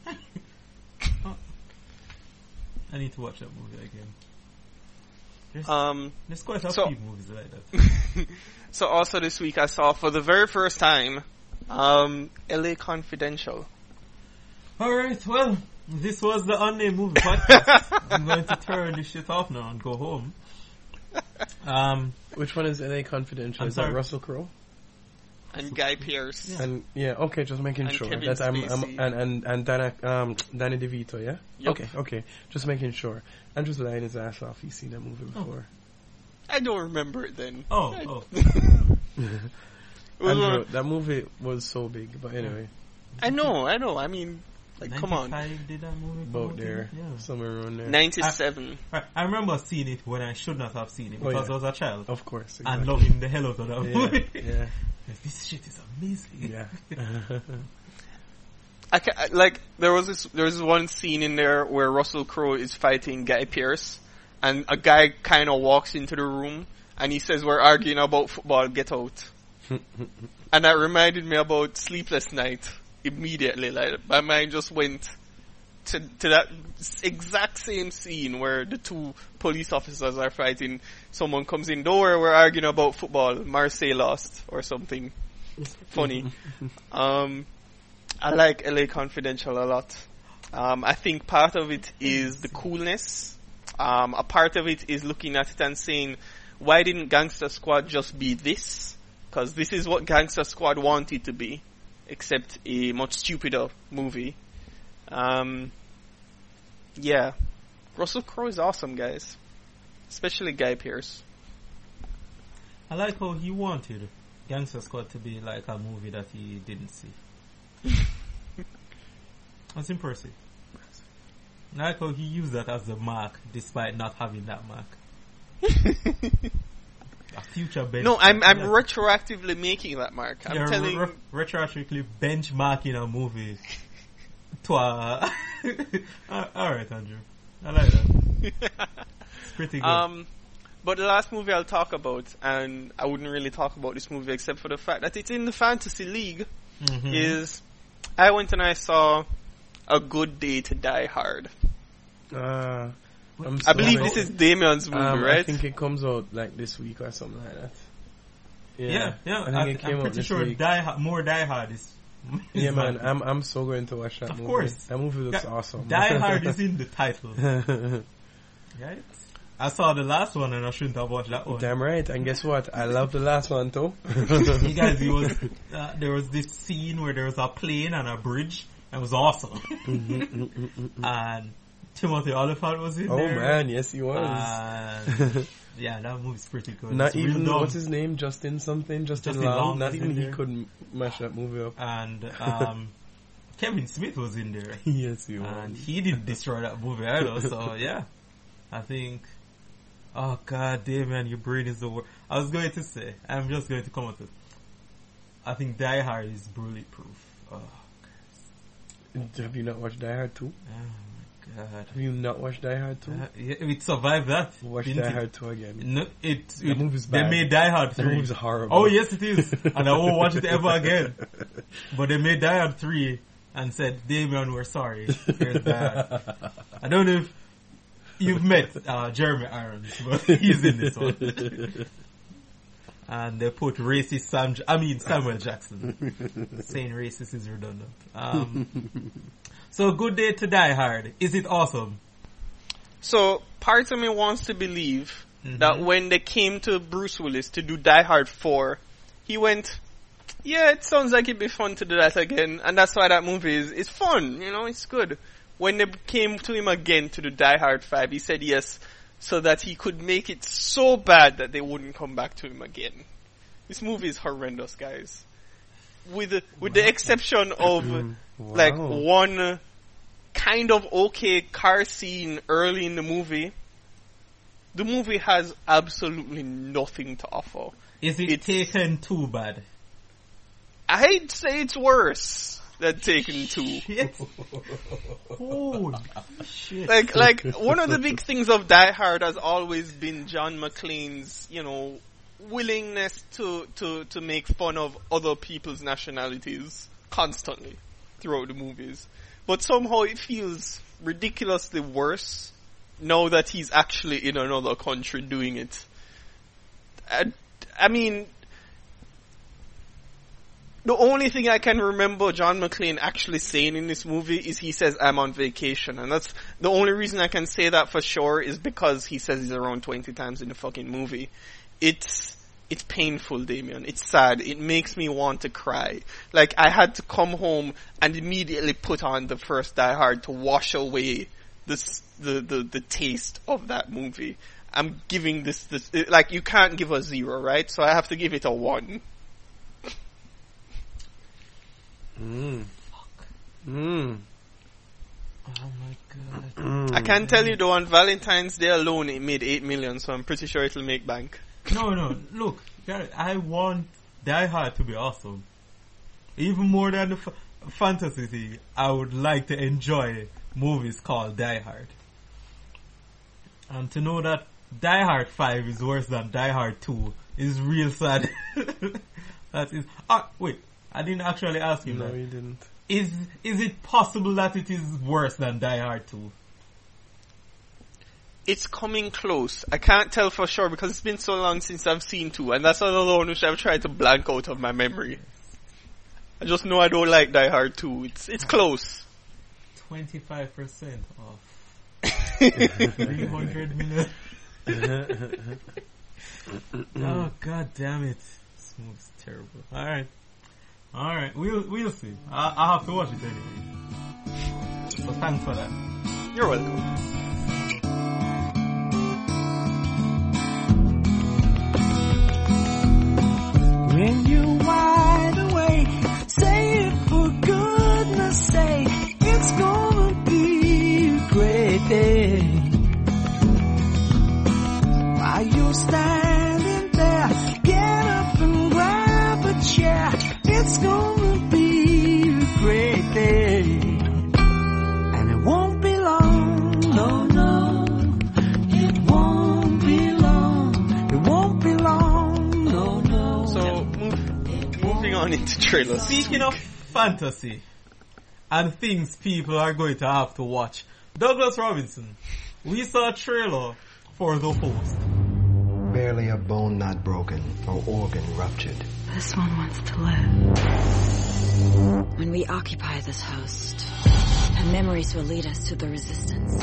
I need to watch that movie again. There's quite a few movies like that. So also this week I saw for the very first time LA Confidential. Alright, well, this was the Unnamed Movie Podcast. I'm going to turn this shit off now and go home. Which one is LA Confidential? Is that Russell Crowe? And Guy Pearce. Yeah. And okay, just making and sure Kevin that Spacey. and Danny DeVito, yeah? Yep. Okay, just making sure. Andrew's lying his ass off. He's seen that movie before. I don't remember it then. Oh. Andrew, that movie was so big, but anyway. I know. I mean, like, come on. Did that movie about there, somewhere around there. 97. I remember seeing it when I should not have seen it because I was a child. Of course. Exactly. And loving the hell out of that movie. Yeah. This shit is amazing. Yeah. There was one scene in there where Russell Crowe is fighting Guy Pearce, and a guy kind of walks into the room and he says, "We're arguing about football, get out." And that reminded me about Sleepless Night immediately. Like, my mind just went to that exact same scene where the two police officers are fighting. Someone comes in, "Don't worry, we're arguing about football. Marseille lost," or something funny. I like LA Confidential a lot. I think part of it is the coolness. A part of it is looking at it and saying, why didn't Gangster Squad just be this? Because this is what Gangster Squad wanted to be, except a much stupider movie. Yeah. Russell Crowe is awesome, guys. Especially Guy Pearce. I like how he wanted Gangster Squad to be like a movie that he didn't see. That's impressive. I like how he used that as the mark despite not having that mark. A future benchmark. No, I'm retroactively making that mark. I'm telling you. Retroactively benchmarking a movie to a... Alright, Andrew. I like that. It's pretty good. But the last movie I'll talk about, and I wouldn't really talk about this movie except for the fact that it's in the Fantasy League, is I went and I saw A Good Day to Die Hard. I believe this is Damien's movie, right? I think it comes out like this week or something like that. Yeah. I think it came out this week. More Die Hard is yeah, man. I'm so going to watch that movie. Of course. That movie looks awesome. Die Hard is in the title. Right? I saw the last one and I shouldn't have watched that one. Damn right. And guess what? I love the last one too. You guys, there was this scene where there was a plane and a bridge. It was awesome. And Timothy Olyphant was in there. Oh man, yes he was. Yeah, that movie's pretty good. Not even, what's his name? Justin Long. Not even he couldn't mash that movie up. And Kevin Smith was in there. Yes, he was. And he didn't destroy that movie either. So yeah, I think. Oh god, Damien, your brain is the worst. I was going to say, I'm just going to come with it. I think Die Hard is bulletproof. Oh, have you not watched Die Hard 2? Oh my god. Have you not watched Die Hard 2? Yeah, it survived that. Watch Die Hard 2 again. No, that movie's bad. They made Die Hard 3. That movie's horrible. Oh yes it is. And I won't watch it ever again. But they made Die Hard 3 and said, Damien, we're sorry. Here's Die Hard. I don't know if you've met Jeremy Irons, but he's in this one. And they put racist Samuel Jackson. Saying racist is redundant. So Good Day to Die Hard. Is it awesome? So part of me wants to believe that when they came to Bruce Willis to do Die Hard 4, he went, yeah, it sounds like it'd be fun to do that again. And that's why that movie is fun, it's good. When they came to him again to do Die Hard 5, he said yes, so that he could make it so bad that they wouldn't come back to him again. This movie is horrendous, guys. With the exception of like one kind of okay car scene early in the movie has absolutely nothing to offer. Is it Taken too bad? I'd say it's worse than Taken 2. Holy shit. Like one of the big things of Die Hard has always been John McClane's, willingness to make fun of other people's nationalities constantly throughout the movies. But somehow it feels ridiculously worse now that he's actually in another country doing it. I mean, the only thing I can remember John McClane actually saying in this movie is he says, I'm on vacation. And that's the only reason I can say that for sure is because he says he's around 20 times in the fucking movie. It's painful, Damien. It's sad. It makes me want to cry. Like, I had to come home and immediately put on the first Die Hard to wash away the taste of that movie. I'm giving this, like, you can't give a 0, right? So I have to give it a 1. Fuck. Oh my god. I can tell you though, on Valentine's Day alone it made 8 million, so I'm pretty sure it'll make bank. No, look, I want Die Hard to be awesome. Even more than the fantasy thing, I would like to enjoy movies called Die Hard. And to know that Die Hard 5 is worse than Die Hard 2 is real sad. That is... wait. I didn't actually ask you that. No, you didn't. Is it possible that it is worse than Die Hard 2? It's coming close. I can't tell for sure because it's been so long since I've seen 2, and that's another one which I've tried to blank out of my memory. I just know I don't like Die Hard 2. It's close. 25% off. 300 million. Oh, god damn it. This movie's terrible. Alright, we'll see. I'll have to watch it anyway. So thanks for that. You're welcome. When you're wide awake, say it for goodness sake. It's gonna be a great day. While you're standing there, get up and grab a chair. It's gonna be a great day. And it won't be long, no, it won't be long. It won't be long, no. So, moving on into trailers. Speaking of fantasy and things people are going to have to watch, Douglas Robinson, we saw a trailer for The Host. Barely a bone not broken or organ ruptured. This one wants to live. When we occupy this host, her memories will lead us to the resistance.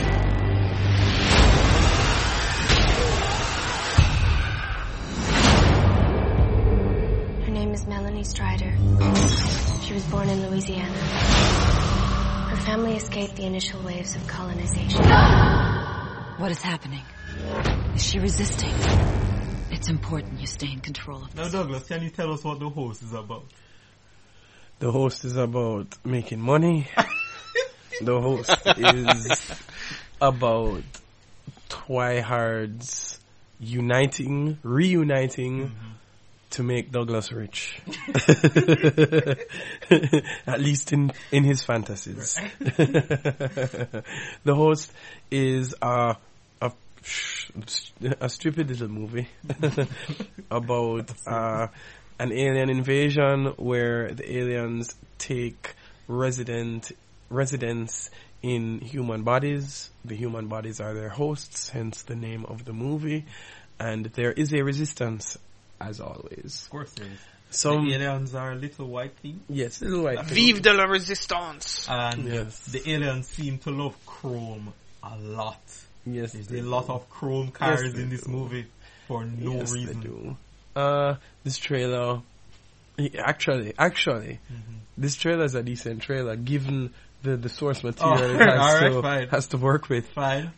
Her name is Melanie Strider. She was born in Louisiana. Her family escaped the initial waves of colonization. What is happening? Is she resisting? It's important you stay in control of this. Now, Douglas, can you tell us what The Host is about? The Host is about making money. The Host is about Twihards reuniting to make Douglas rich. At least in his fantasies. The Host is a stupid little movie about an alien invasion where the aliens take residence in human bodies. The human bodies are their hosts, hence the name of the movie. And there is a resistance, as always. Of course there is. Some the aliens are little white things. Yes, little white things. Vive de la resistance! And the aliens seem to love chrome a lot. Yes, there's a lot of chrome cars in this movie for no reason. They do. This trailer, actually, this trailer is a decent trailer given the source material it has to work with. Fine.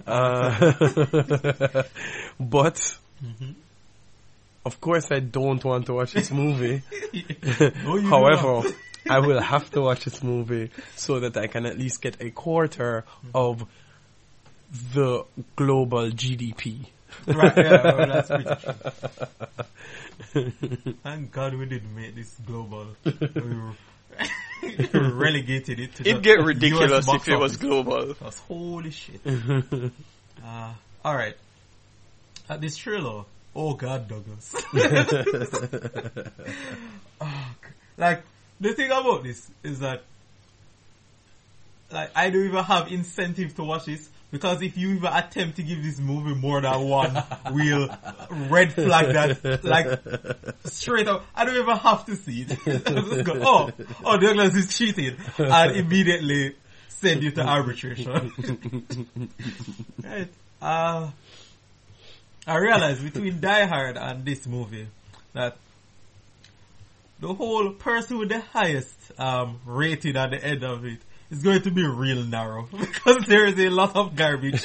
But of course, I don't want to watch this movie. However, I will have to watch this movie so that I can at least get a quarter of the global GDP. Right, yeah, that's pretty true. Thank God we didn't make this global. We relegated it to it'd get ridiculous if it was global. That's holy shit. Alright. This trailer Oh God, Douglas. Like, the thing about this is that, like, I don't even have incentive to watch this, because if you even attempt to give this movie more than one, we'll red flag that, like, straight up. I don't even have to see it. I'll just go, oh, Douglas is cheating, and immediately send you to arbitration. Right. I realized between Die Hard and this movie that the whole person with the highest rating at the end of it is going to be real narrow, because there is a lot of garbage.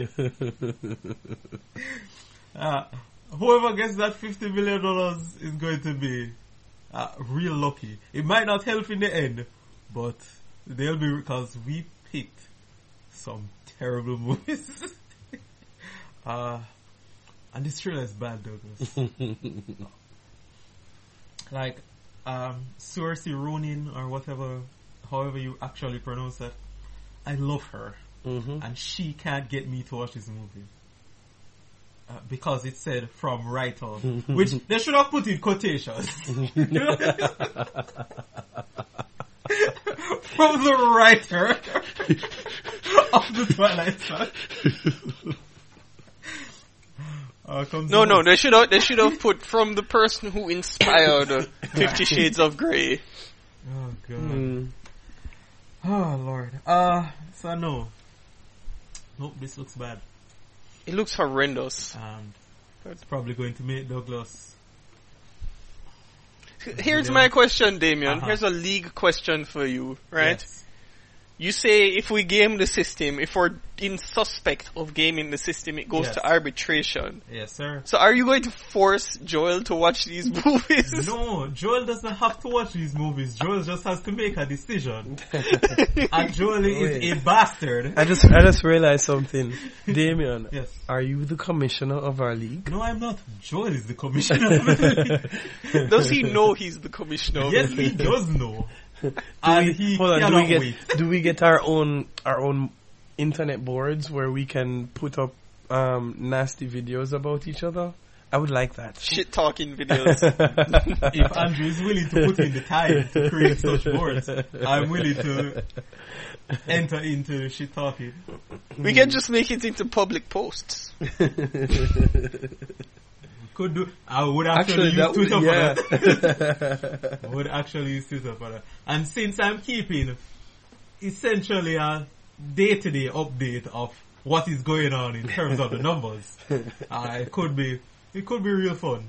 Whoever gets that $50 million is going to be real lucky. It might not help in the end, but they'll be, because we picked some terrible movies. And this trailer is bad, Douglas. Like, Saoirse Ronan, or whatever, however you actually pronounce that, I love her. And she can't get me to watch this movie. Because it said from writer, which they should have put in quotations. From the writer of the Twilight Zone. No, they should have put from the person who inspired 50 Shades of Grey. Oh God. Oh Lord. So no. Nope, this looks bad. It looks horrendous. It's probably going to make Douglas. Here's my question, Damien. Here's a league question for you, right? Yes. You say if we game the system, if we're in suspect of gaming the system, it goes to arbitration. Yes, sir. So are you going to force Joel to watch these movies? No, Joel doesn't have to watch these movies. Joel just has to make a decision. And Joel is a bastard. I just realized something. Damien, yes. Are you the commissioner of our league? No, I'm not. Joel is the commissioner of the league. Does he know he's the commissioner? Yes, he does know. Do we get our own internet boards where we can put up nasty videos about each other? I would like that. Shit talking videos. If Andrew is willing to put in the time to create such boards, I'm willing to enter into shit talking. We can just make it into public posts. Could do. I would actually use Twitter for that. I would actually use Twitter for that. And since I'm keeping essentially a day-to-day update of what is going on in terms of the numbers, it could be real fun.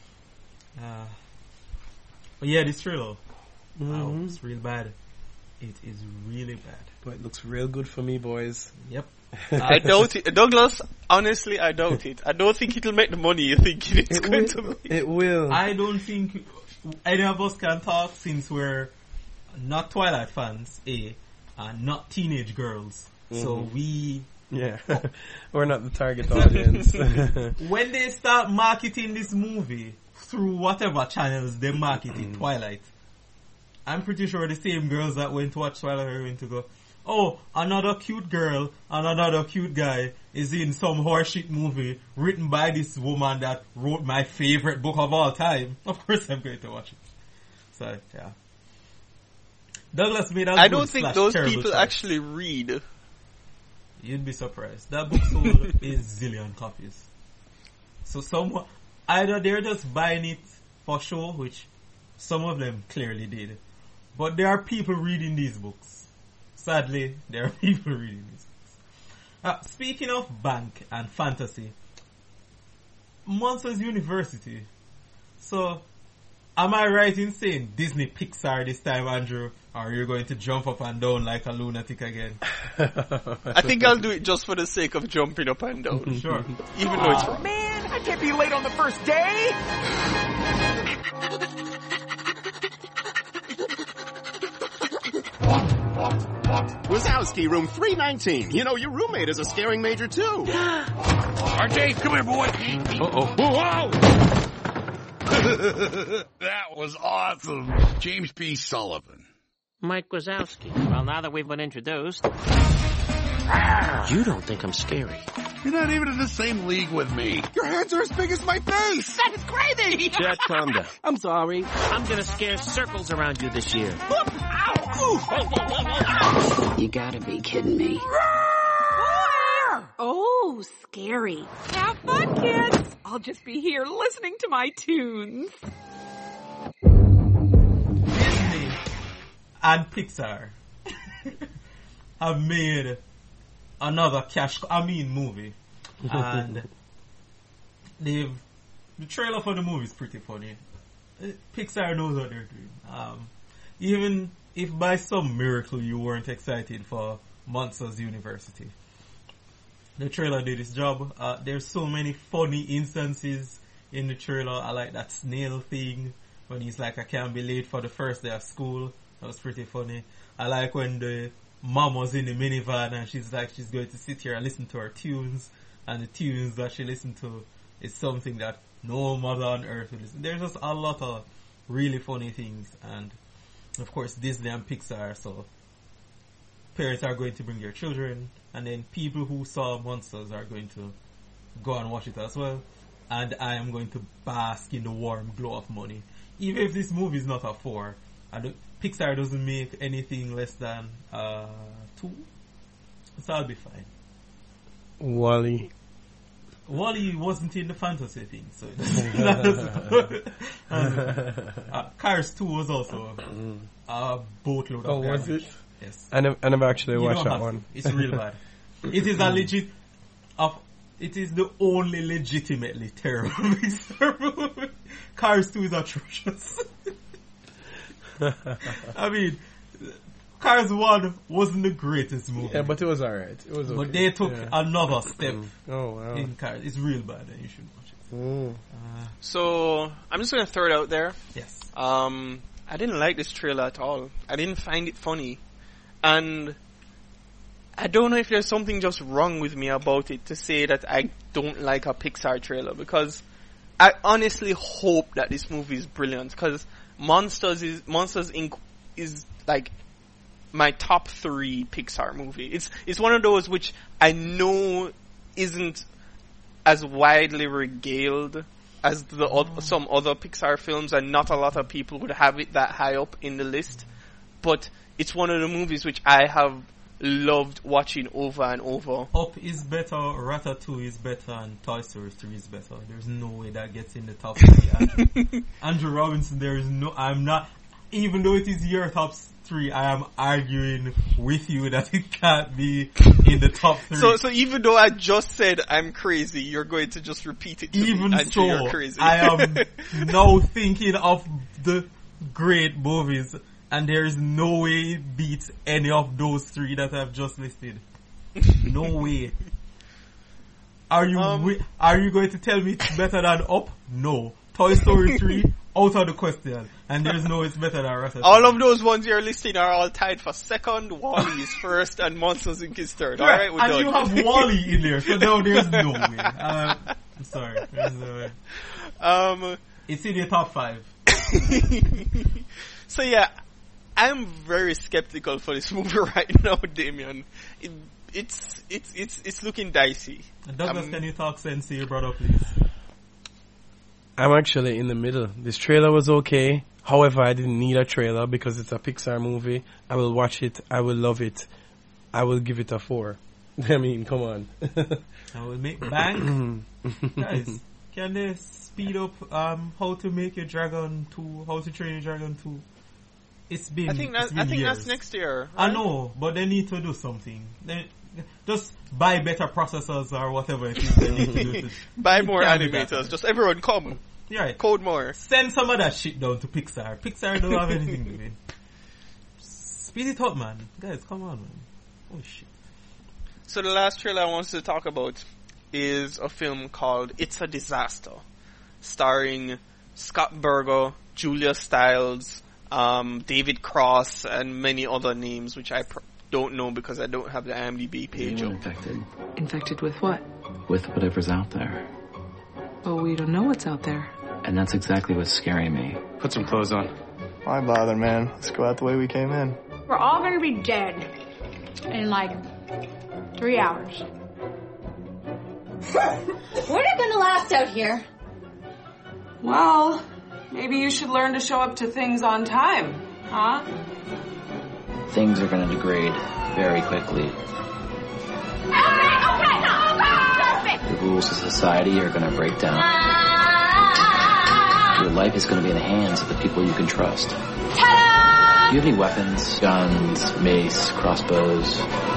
But yeah, this trailer, wow, it's real bad. It is really bad. But it looks real good for me, boys. Yep. I doubt it. Douglas, honestly, I doubt it. I don't think it'll make the money you think it's going to make. It will. I don't think any of us can talk, since we're not Twilight fans, and not teenage girls. So we're not the target audience. When they start marketing this movie through whatever channels they marketed Twilight, I'm pretty sure the same girls that went to watch Twilight are going to go, oh, another cute girl and another cute guy is in some horseshit movie written by this woman that wrote my favorite book of all time. Of course I'm going to watch it. So, yeah. Douglas made I don't think those people actually read. You'd be surprised. That book sold a zillion copies. So either they're just buying it for show, which some of them clearly did, but there are people reading these books. Sadly, there are people reading these books. Speaking of bank and fantasy, Monsters University. So, am I right in saying Disney Pixar this time, Andrew? Or are you going to jump up and down like a lunatic again? I think I'll do it just for the sake of jumping up and down. Sure. Even though it's wrong. Man, I can't be late on the first day! Wazowski, room 319. You know, your roommate is a scaring major, too. RJ, come here, boy. Uh-oh. Whoa! That was awesome. James P. Sullivan. Mike Wazowski. Well, now that we've been introduced, you don't think I'm scary. You're not even in the same league with me. Your hands are as big as my face. That is crazy. Jet, calm down. I'm sorry. I'm gonna scare circles around you this year. You gotta be kidding me. Oh, scary. Have fun, kids. I'll just be here listening to my tunes. Disney and Pixar have made another movie. And the trailer for the movie is pretty funny. Pixar knows what they're doing. Even if by some miracle you weren't excited for Monsters University, the trailer did its job. There's so many funny instances in the trailer. I like that snail thing when he's like, I can't be late for the first day of school. That was pretty funny. I like when the mom was in the minivan and she's like, she's going to sit here and listen to her tunes, and the tunes that she listened to is something that no mother on earth will listen. There's just a lot of really funny things, and of course Disney and Pixar, so parents are going to bring their children, and then people who saw Monsters are going to go and watch it as well, and I am going to bask in the warm glow of money. Even if this movie is not a 4, Pixar doesn't make anything less than 2, so I'll be fine. WALL-E wasn't in the fantasy thing, so that doesn't. Cars 2 was also a boatload of garbage. Was it? Yes. I never actually watched that one. It's real bad. It is a legit. It is the only legitimately terrible Pixar movie. Cars 2 is atrocious. I mean, Cars 1 wasn't the greatest movie. Yeah, but it was alright. It was okay. But they took another step wow. in Cars. It's real bad and you should watch it. So, I'm just going to throw it out there. Yes. I didn't like this trailer at all. I didn't find it funny. And I don't know if there's something just wrong with me about it to say that I don't like a Pixar trailer, because I honestly hope that this movie is brilliant, because Monsters Inc. is like my top 3 Pixar movie. It's one of those which I know isn't as widely regaled as some other Pixar films, and not a lot of people would have it that high up in the list. But it's one of the movies which I have loved watching over and over. Up is better, Ratatouille is better, and Toy Story 3 is better. There's no way that gets in the top 3. Andrew Robinson, I'm not, even though it is your top 3, I am arguing with you that it can't be in the top 3. So even though I just said I'm crazy, you're going to just repeat it to even me so, you're crazy. I am now thinking of the great movies, and there is no way it beats any of those 3 that I've just listed. No way. Are you going to tell me it's better than Up? No. Toy Story 3, out of the question. And there's no it's better than Ratatouille. All of those ones you're listing are all tied for second, WALL-E is first, and Monsters Inc. is third. Alright, we're done. And you have WALL-E in there, so now there's no way. I'm sorry. There's no way. It's in your top 5. So yeah, I'm very skeptical for this movie right now, Damien. It's looking dicey. Douglas, can you talk sense to your brother, please? I'm actually in the middle. This trailer was okay. However, I didn't need a trailer because it's a Pixar movie. I will watch it. I will love it. I will give it a 4. I mean, come on. I will make bang. Guys, can they speed up How to Make Your Dragon 2, How to Train Your Dragon 2? I think that's next year. Right? I know, but they need to do something. Just buy better processors or whatever it is they need to do. Buy more animators. Just everyone come. Yeah. Code more. Send some of that shit down to Pixar. Pixar don't have anything to do. Speed it up, man. Guys, come on, man. Oh, shit. So the last trailer I wanted to talk about is a film called It's a Disaster, starring Scott Burger, Julia Stiles, David Cross, and many other names, which I don't know because I don't have the IMDb page up. Infected. Infected with what? With whatever's out there. Well, we don't know what's out there. And that's exactly what's scaring me. Put some clothes on. Why bother, man? Let's go out the way we came in. We're all gonna be dead in like 3 hours. We're not gonna last out here. Well, maybe you should learn to show up to things on time, huh? Things are going to degrade very quickly. The rules of society are going to break down. Your life is going to be in the hands of the people you can trust. Ta-da! Do you have any weapons? Guns, mace, crossbows?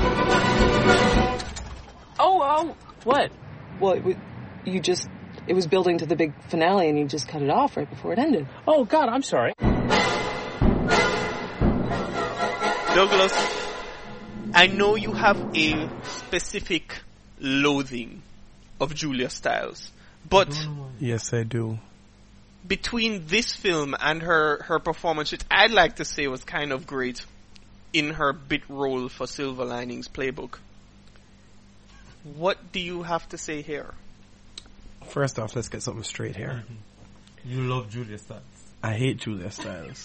Oh, what? Well, it was building to the big finale and you just cut it off right before it ended. Oh, God, I'm sorry. Douglas, I know you have a specific loathing of Julia Stiles, but yes, I do. Between this film and her performance, which I'd like to say was kind of great in her bit role for Silver Linings Playbook, what do you have to say here? First off, let's get something straight here. Mm-hmm. You love Julia Stiles. I hate Julia Stiles.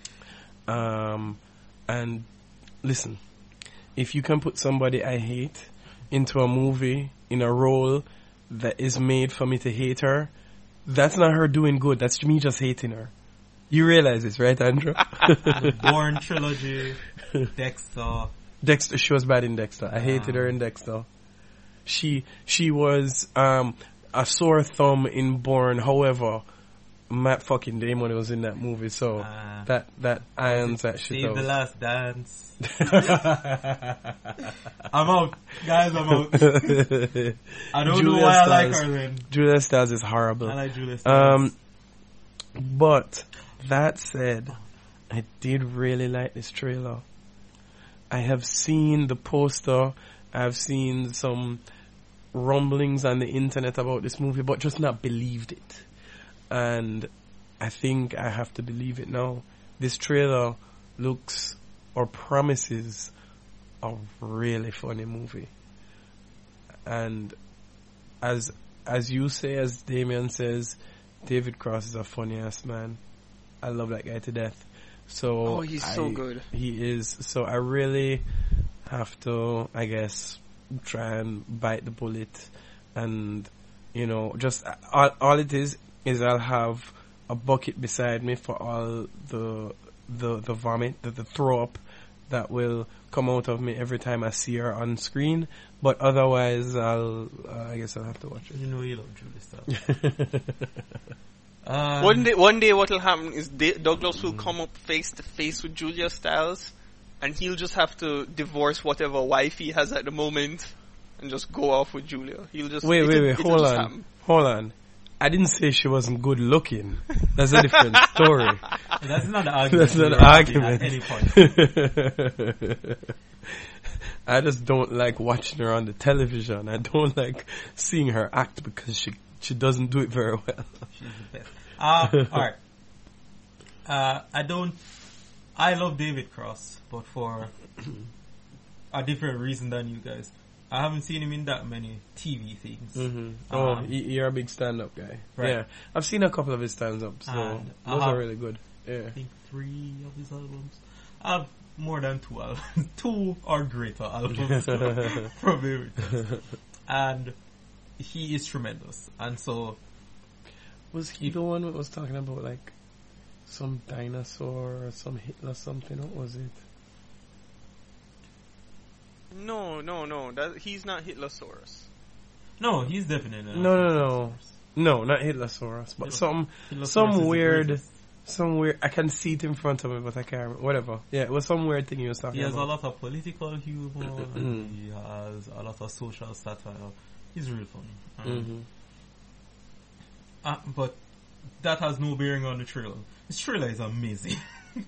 And listen, if you can put somebody I hate into a movie in a role that is made for me to hate her, that's not her doing good. That's me just hating her. You realize this, right, Andrew? The Bourne trilogy, Dexter. Dexter, she was bad in Dexter. I hated her in Dexter. She was a sore thumb in Bourne. However, Matt fucking Damon was in that movie, so that irons that shit out. Save the Last Dance. I'm out, guys. I'm out. I don't know why I like her then. Julia Stiles is horrible. I like Julia Stiles. But that said, I did really like this trailer. I have seen the poster. I've seen some rumblings on the internet about this movie, but just not believed it. And I think I have to believe it now. This trailer looks or promises a really funny movie. And as you say, as Damien says, David Cross is a funny ass man. I love that guy to death. So he's so good. He is. So I really have to, I guess, try and bite the bullet. And, you know, just all it is I'll have a bucket beside me for all the vomit, the throw up that will come out of me every time I see her on screen. But otherwise, I guess I'll have to watch it. You know you love Julia Stiles. One day what will happen is Douglas will come up face to face with Julia Stiles, and he'll just have to divorce whatever wife he has at the moment and just go off with Julia. He'll just wait, hold on. I didn't say she wasn't good looking. That's a different story. That's not an argument. That's not an argument. At any point. I just don't like watching her on the television. I don't like seeing her act because she doesn't do it very well. She's the best. Alright. I love David Cross, but for a different reason than you guys. I haven't seen him in that many TV things. Mm-hmm. You're a big stand-up guy. Right. Yeah. I've seen a couple of his stand-ups, so those are really good. Yeah. I think 3 of his albums. I have more than 2 albums. 2 or greater albums from David Cross. And he is tremendous. And so... Was he the one that was talking about, like, some dinosaur or some Hitler something? What was it? No. He's not Hitlersaurus. No, he's definitely not. No. No, not Hitlersaurus, but some weird. I can see it in front of me, but I can't remember. Whatever. Yeah, it was some weird thing he was talking about. He has a lot of political humor. And he has a lot of social satire. He's real funny. But that has no bearing on the trailer. This trailer is amazing.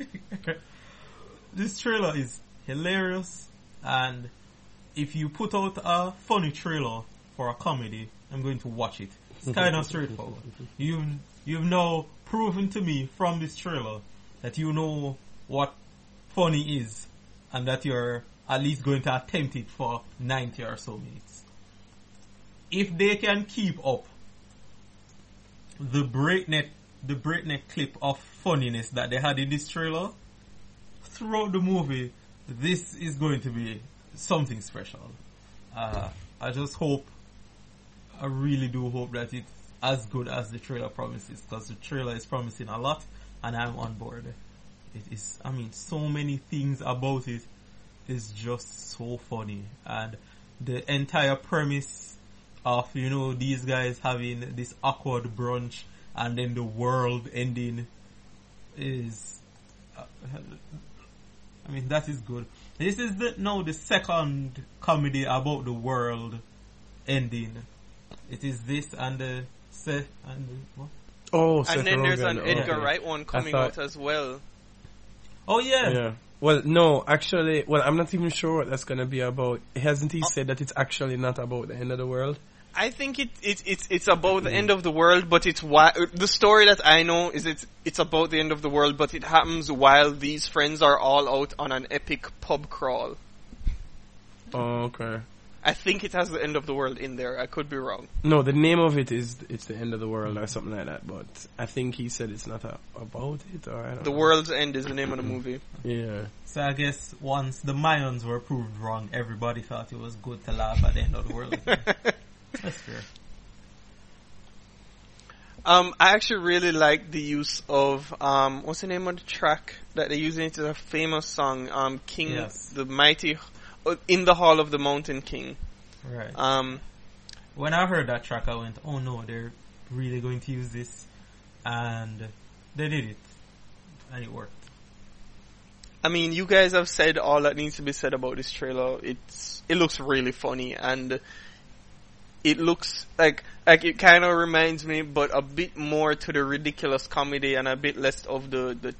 This trailer is hilarious. And if you put out a funny trailer for a comedy, I'm going to watch it. It's kind of straightforward. You've now proven to me from this trailer that you know what funny is, and that you're at least going to attempt it for 90 or so minutes. If they can keep up the breakneck clip of funniness that they had in this trailer throughout the movie, this is going to be something special. I just hope I really do hope that it's as good as the trailer promises, because the trailer is promising a lot, and I'm on board. It is, I mean, so many things about it is just so funny, and the entire premise of, you know, these guys having this awkward brunch and then the world ending is, I mean, that is good. This is the second comedy about the world ending. It is this and the Seth and the, what? Oh, Seth and then there's an Edgar Wright one coming out as well. Oh yeah. Yeah. Well, no, actually, I'm not even sure what that's gonna be about. Hasn't he said that it's actually not about the end of the world? I think it's about the end of the world, but it's the story that I know is it's about the end of the world, but it happens while these friends are all out on an epic pub crawl. Oh, okay. I think it has the end of the world in there. I could be wrong. No, the name of it is it's the end of the world or something like that. But I think he said it's not about it, or I don't know. The World's End is the name of the movie. Yeah. So I guess once the Mayans were proved wrong, everybody thought it was good to laugh at the end of the world. That's fair. I actually really like the use of what's the name of the track that they're using? It's a famous song, King, yes. The Mighty, In the Hall of the Mountain King. Right. When I heard that track, I went, "Oh no, they're really going to use this," and they did it, and it worked. I mean, you guys have said all that needs to be said about this trailer. It looks really funny, and it looks like it kind of reminds me, but a bit more to the ridiculous comedy and a bit less of the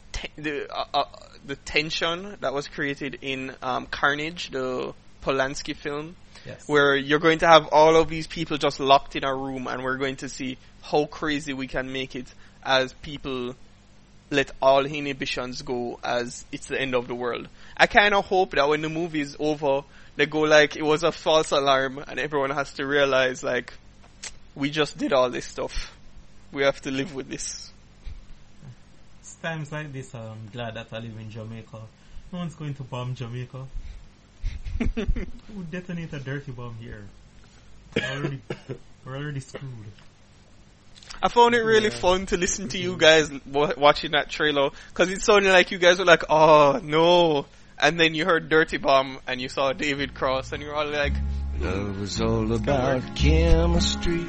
tension that was created in Carnage, the Polanski film, yes. Where you're going to have all of these people just locked in a room, and we're going to see how crazy we can make it as people let all inhibitions go as it's the end of the world. I kind of hope that when the movie is over, they go like it was a false alarm and everyone has to realize like we just did all this stuff. We have to live with this. It's times like this I'm glad that I live in Jamaica. No one's going to bomb Jamaica. Who would detonate a dirty bomb here? We're already screwed. I found it really fun to listen to you guys watching that trailer, because it sounded like you guys were like, oh no, and then you heard Dirty Bomb and you saw David Cross and you were all like, love is all about chemistry,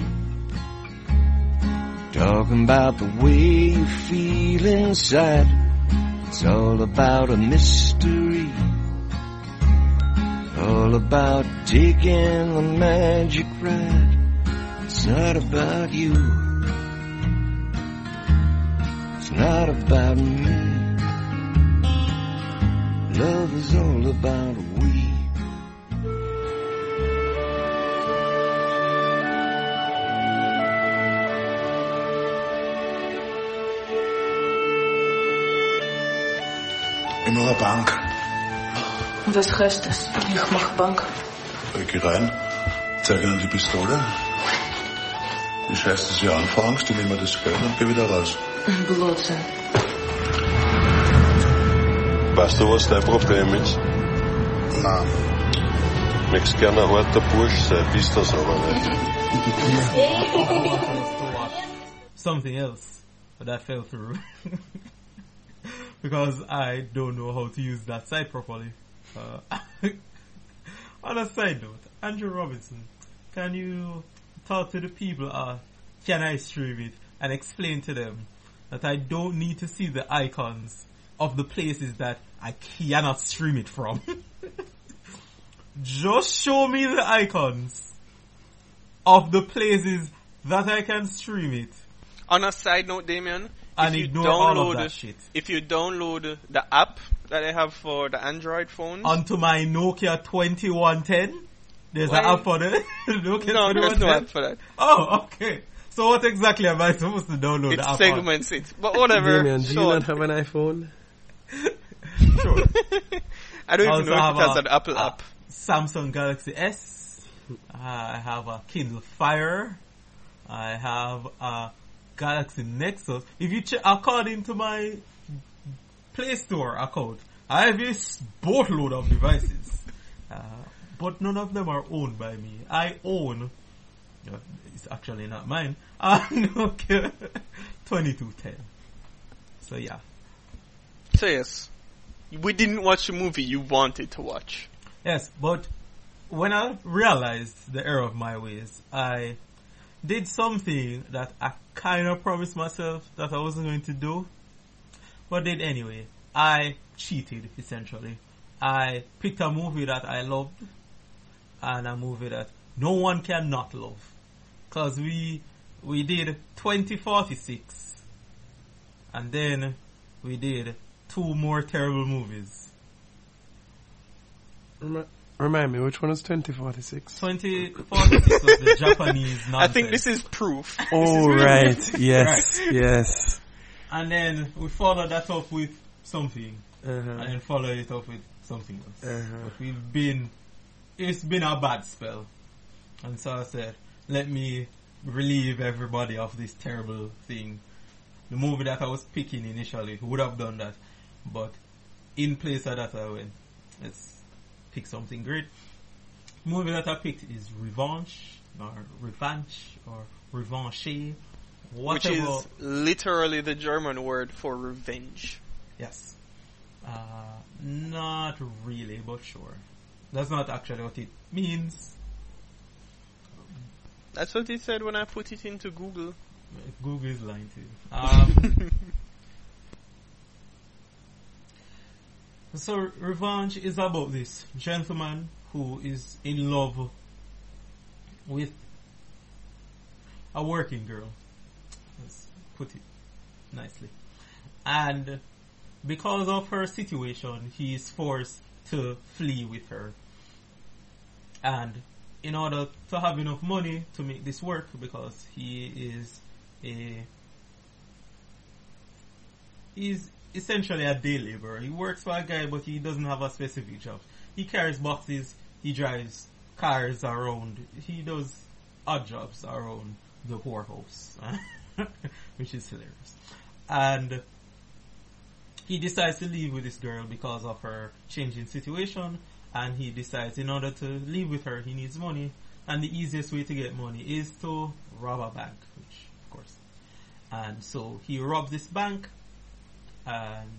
talking about the way you feel inside. It's all about a mystery, all about taking the magic ride. It's not about you, it's not about me. Love is all about we. In der Bank. Was heißt das? Ich mach Bank. Ich geh rein, zeig Ihnen die Pistole. Ich scheiß, dass Sie anfangst, ich nehme das Geld und geh wieder raus. Blödsinn. Weißt du, was dein Problem ist? Nein. Du möchtest gerne ein harter Bursch sein, bist das aber nicht. Something else, but I fell through. Because I don't know how to use that site properly. On a side note, Andrew Robinson, can you talk to the people, can I stream it, and explain to them that I don't need to see the icons of the places that I cannot stream it from. Just show me the icons of the places that I can stream it. On a side note, Damien, and ignore all of that shit. If you download the app that I have for the Android phones onto my Nokia 2110, there's an app for the Nokia 2110? No, there's no app for that. Oh, okay. So what exactly am I supposed to download the app? It segments it. But whatever. Damien, do you not have an iPhone? Sure. I don't even know if it has an Apple app. Samsung Galaxy S. I have a Kindle Fire. I have a Galaxy Nexus. If you check according to my Play Store account, I have a boatload of devices. But none of them are owned by me. I own It's actually not mine. Okay. 2210. So yeah. So yes, we didn't watch the movie you wanted to watch. Yes, but when I realized the error of my ways, I did something that I kind of promised myself that I wasn't going to do, but did anyway. I cheated, essentially. I picked a movie that I loved, and a movie that no one can not love. Because we did 2046, and then we did 2 more terrible movies. Remind me, which one was 2046? 2046 was the Japanese nonsense. I think this is proof. Oh, right. Yes, right. Yes. And then we followed that up with something. And then followed it up with something else. But it's been a bad spell. And so I said, let me relieve everybody of this terrible thing. The movie that I was picking initially would have done that. But in place of that, I went, let's pick something great. The movie that I picked is Revanche, or Revanche, whatever. Which is literally the German word for revenge. Yes. Not really, but sure. That's not actually what it means. That's what it said when I put it into Google. Google is lying to you. So Revenge is about this gentleman who is in love with a working girl. Let's put it nicely. And because of her situation, he is forced to flee with her. And in order to have enough money to make this work, because he's essentially a day laborer. He works for a guy, but he doesn't have a specific job. He carries boxes, he drives cars around, he does odd jobs around the whorehouse, which is hilarious. And he decides to leave with this girl because of her changing situation, and he decides in order to leave with her, he needs money, and the easiest way to get money is to rob a bank, which, of course. And so he robs this bank, and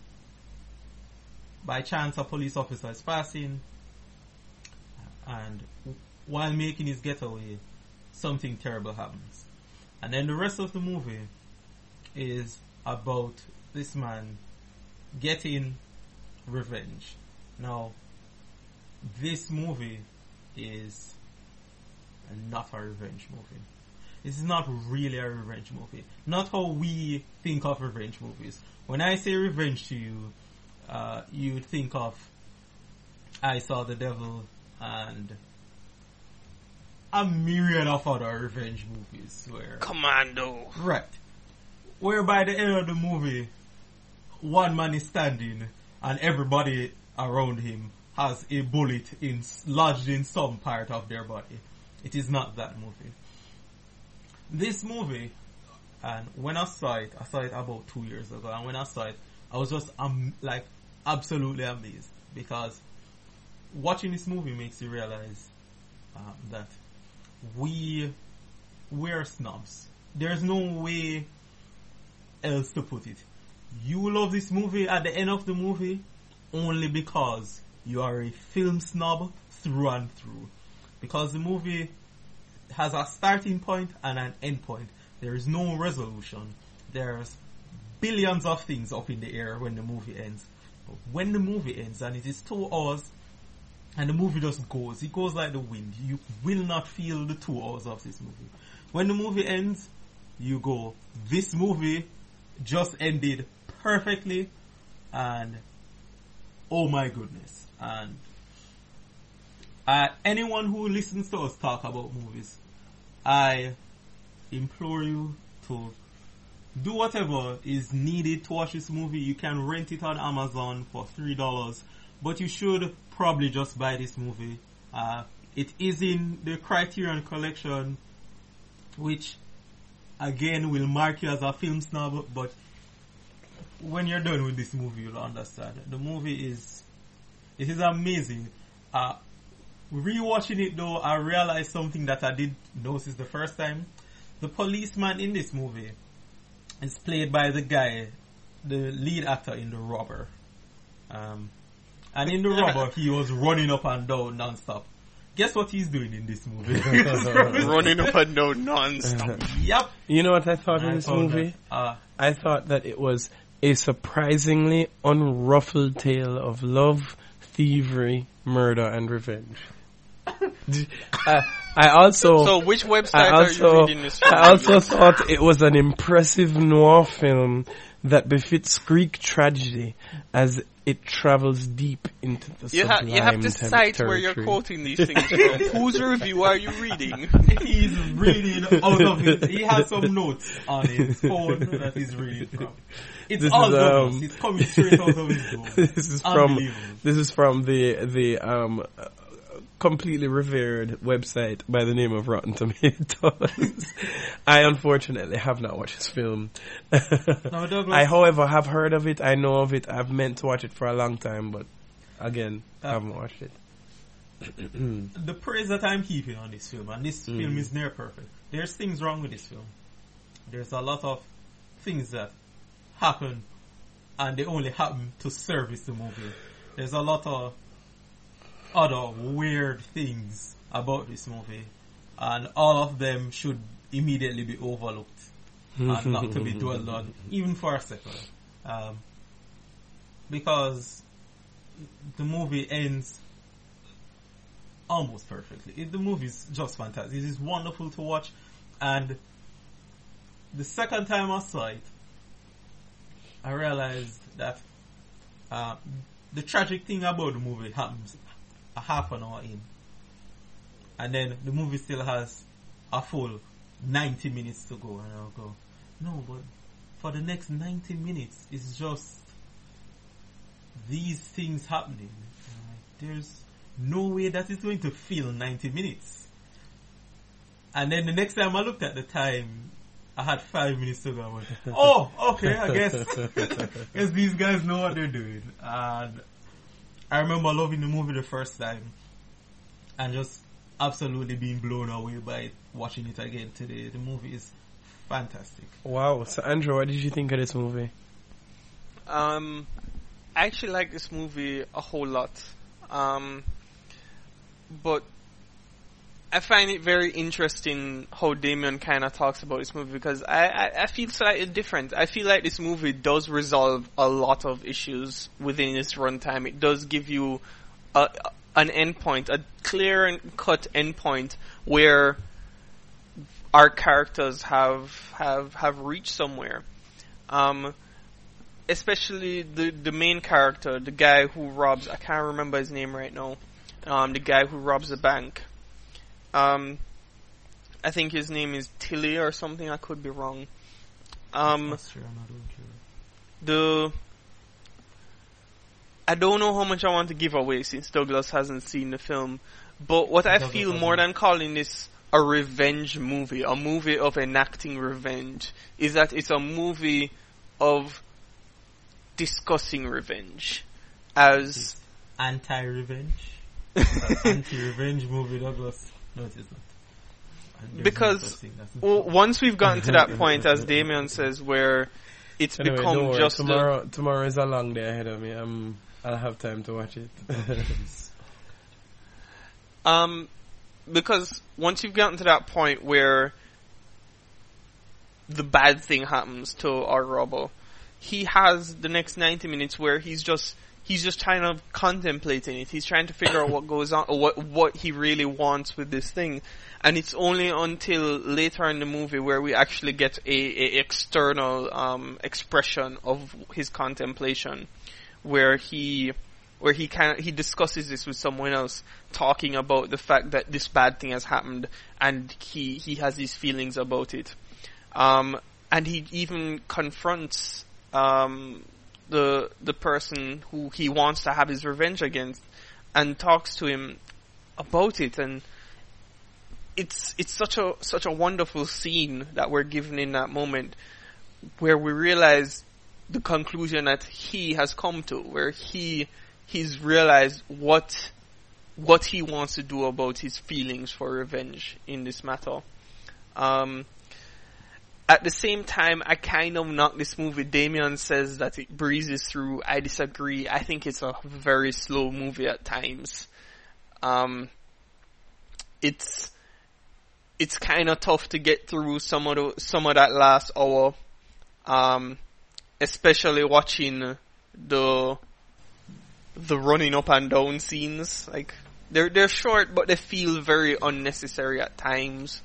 by chance a police officer is passing, and while making his getaway, something terrible happens. And then the rest of the movie is about this man getting revenge. Now, this movie is not a revenge movie. It's not really a revenge movie. Not how we think of revenge movies. When I say revenge to you, you think of I Saw the Devil and a myriad of other revenge movies where Commando. Right. Where by the end of the movie, one man is standing and everybody around him has a bullet lodged in some part of their body. It is not that movie. This movie, and when I saw it about 2 years ago, and when I saw it, I was just absolutely amazed, because watching this movie makes you realize that we're snobs. There's no way else to put it. You love this movie at the end of the movie only because you are a film snob through and through. Because the movie has a starting point and an end point. There is no resolution. There's billions of things up in the air when the movie ends. But when the movie ends, and it is 2 hours, and the movie just goes, it goes like the wind. You will not feel the 2 hours of this movie. When the movie ends, you go, this movie just ended perfectly, and oh my goodness. And anyone who listens to us talk about movies, I implore you to do whatever is needed to watch this movie. You can rent it on Amazon for $3, but you should probably just buy this movie. It is in the Criterion Collection, which again will mark you as a film snob, but when you're done with this movie, you'll understand. The movie is amazing. rewatching it though, I realized something that I did notice the first time. The policeman in this movie is played by the guy, the lead actor in The Robber. And in The Robber, he was running up and down non-stop. Guess what he's doing in this movie? Running up and down non-stop. Yep. You know what I thought in this movie? I thought that it was a surprisingly unruffled tale of love, thievery, murder, and revenge. I also... So which website are you reading this from? I also thought it was an impressive noir film that befits Greek tragedy as it travels deep into the sublime You have to cite where you're quoting these things from. Whose review are you reading? He's reading out of it. He has some notes on his phone that he's reading from. It's all Douglas. It's coming straight out of his door. This is from the completely revered website by the name of Rotten Tomatoes. I unfortunately have not watched this film. No, Douglas. I, however, have heard of it. I know of it. I've meant to watch it for a long time, but again, I haven't watched it. The praise that I'm keeping on this film, and this film is near perfect. There's things wrong with this film. There's a lot of things that happen, and they only happen to service the movie. There's a lot of other weird things about this movie, and all of them should immediately be overlooked and not to be dwelled on, even for a second. Because the movie ends almost perfectly. The movie is just fantastic. It is wonderful to watch, and the second time I saw it, I realized that the tragic thing about the movie happens a half an hour in, and then the movie still has a full 90 minutes to go, and I'll go, no, but for the next 90 minutes it's just these things happening. There's no way that it's going to feel 90 minutes. And then the next time I looked at the time, I had 5 minutes to go. I went, oh, okay, I guess these guys know what they're doing. And I remember loving the movie the first time and just absolutely being blown away by it, watching it again today. The movie is fantastic. Wow. So Andrew, what did you think of this movie? I actually like this movie a whole lot. But I find it very interesting how Damien kind of talks about this movie, because I feel slightly different. I feel like this movie does resolve a lot of issues within its runtime. It does give you an endpoint, a clear and cut endpoint where our characters have reached somewhere. Especially the main character, the guy who robs, I can't remember his name right now, the guy who robs the bank. I think his name is Tilly or something. I could be wrong. That's true, I'm not really sure. I don't know how much I want to give away since Douglas hasn't seen the film, but what I feel more than calling this a revenge movie, a movie of enacting revenge, is that it's a movie of discussing revenge as anti-revenge. Anti-revenge movie, Douglas. No, it isn't. Because once we've gotten to that point, as Damien says, where it's become just tomorrow is a long day ahead of me. I'll have time to watch it. Because once you've gotten to that point where the bad thing happens to our robber, he has the next 90 minutes where he's just kind of contemplating it. He's trying to figure out what goes on, or what he really wants with this thing. And it's only until later in the movie where we actually get a external expression of his contemplation, where he discusses this with someone else, talking about the fact that this bad thing has happened, and he has these feelings about it. And he even confronts the person who he wants to have his revenge against, and talks to him about it. And it's such a wonderful scene that we're given in that moment, where we realize the conclusion that he has come to, where he's realized what what he wants to do about his feelings for revenge in this matter. At the same time, I kind of knock this movie. Damien says that it breezes through. I disagree. I think it's a very slow movie at times. It's kind of tough to get through some of that last hour, especially watching the running up and down scenes. Like they're short, but they feel very unnecessary at times.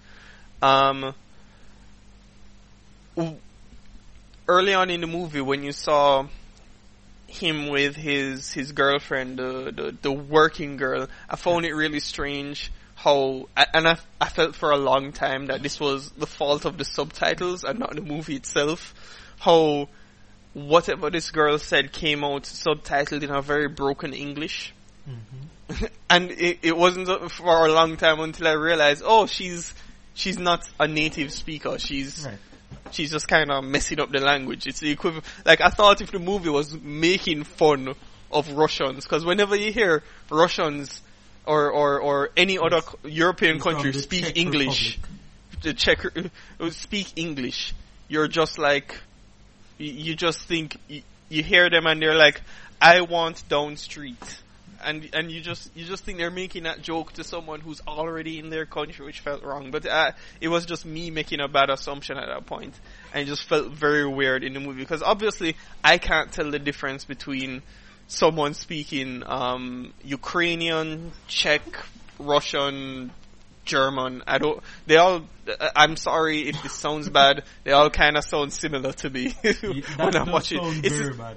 Early on in the movie, when you saw him with his girlfriend, the working girl, I found it really strange how, and I felt for a long time that this was the fault of the subtitles and not the movie itself. How whatever this girl said came out subtitled in a very broken English. Mm-hmm. And it wasn't for a long time until I realized, oh, she's not a native speaker. She's just kind of messing up the language. It's the equivalent. Like, I thought if the movie was making fun of Russians, because whenever you hear Russians or any other European country speak English, speak English, you're just like, you just think, you hear them and they're like, I want down street. And you just think they're making that joke to someone who's already in their country, which felt wrong. But it was just me making a bad assumption at that point, and it just felt very weird in the movie, because obviously I can't tell the difference between someone speaking Ukrainian, Czech, Russian, German. I'm sorry if this sounds bad. They all kind of sound similar to me when I'm watching. It's very bad.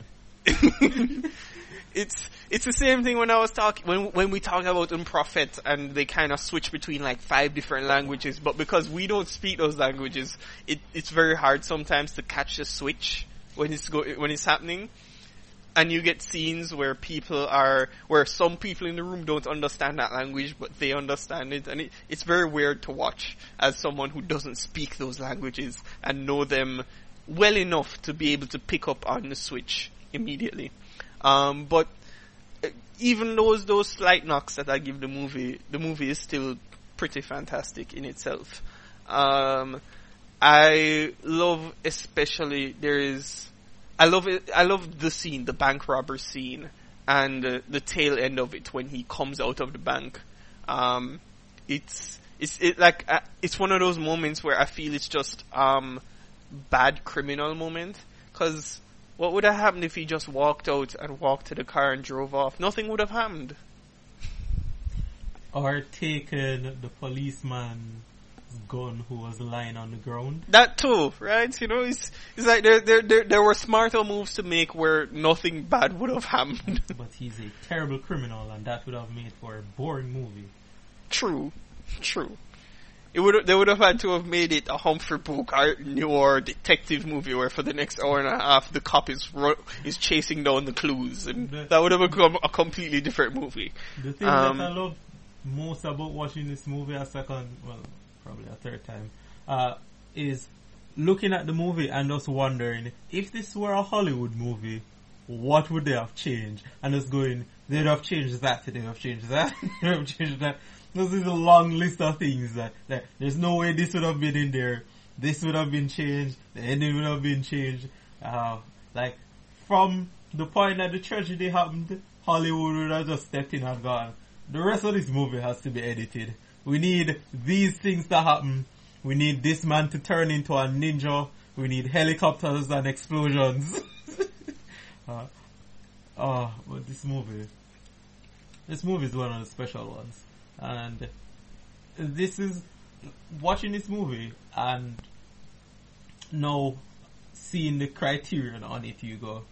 It's the same thing when I was when we talk about Unprophet and they kind of switch between like 5 different languages, but because we don't speak those languages, it's very hard sometimes to catch the switch when it's happening. And you get scenes where where some people in the room don't understand that language, but they understand it, and it's very weird to watch as someone who doesn't speak those languages and know them well enough to be able to pick up on the switch immediately. But even those slight knocks that I give the movie is still pretty fantastic in itself. I love especially I love the scene, the bank robber scene, and the tail end of it when he comes out of the bank. It's one of those moments where I feel it's just bad criminal moment, because what would have happened if he just walked out and walked to the car and drove off? Nothing would have happened. Or taken the policeman's gun who was lying on the ground. That too, right? You know, it's like there were smarter moves to make where nothing bad would have happened. But he's a terrible criminal, and that would have made for a boring movie. True. They would have had to have made it a Humphrey Bogart or detective movie where for the next hour and a half the cop is chasing down the clues, and that would have become a completely different movie. The thing that I love most about watching this movie probably a third time, is looking at the movie and just wondering, if this were a Hollywood movie, what would they have changed? And just going, they'd have changed that, they'd have changed that, they'd have changed that. This is a long list of things that there's no way this would have been in there. This would have been changed. The ending would have been changed. Like, from the point that the tragedy happened, Hollywood would have just stepped in and gone, the rest of this movie has to be edited. We need these things to happen. We need this man to turn into a ninja. We need helicopters and explosions. But this movie is one of the special ones. And this is watching this movie and now seeing the Criterion on it, you go,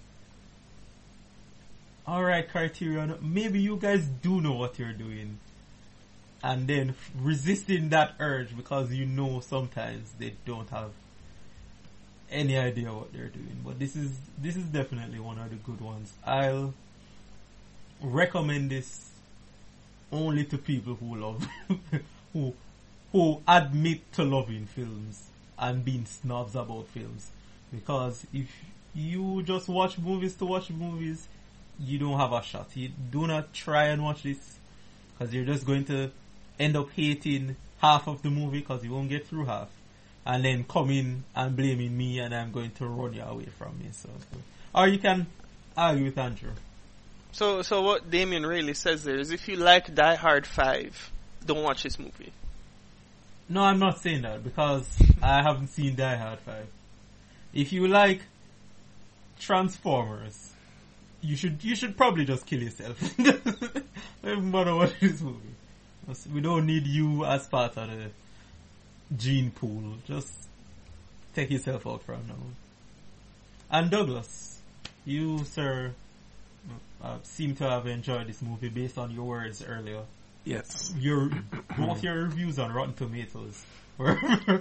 alright Criterion, maybe you guys do know what you're doing. And then resisting that urge, because you know sometimes they don't have any idea what they're doing. But this is definitely one of the good ones. I'll recommend this only to people who love who admit to loving films and being snobs about films. Because if you just watch movies to watch movies, you don't have a shot. You do not try and watch this, Because you're just going to end up hating half of the movie because you won't get through half. And then come in and blaming me and I'm going to run you away from me. So, or you can argue with Andrew. So what Damien really says there is if you like Die Hard 5, don't watch this movie. No, I'm not saying that because I haven't seen Die Hard 5. If you like Transformers, you should probably just kill yourself. Don't bother watching this movie. We don't need you as part of the gene pool. Just take yourself out from now. And Douglas, you, sir, seem to have enjoyed this movie based on your words earlier. Yes. Both your reviews on Rotten Tomatoes were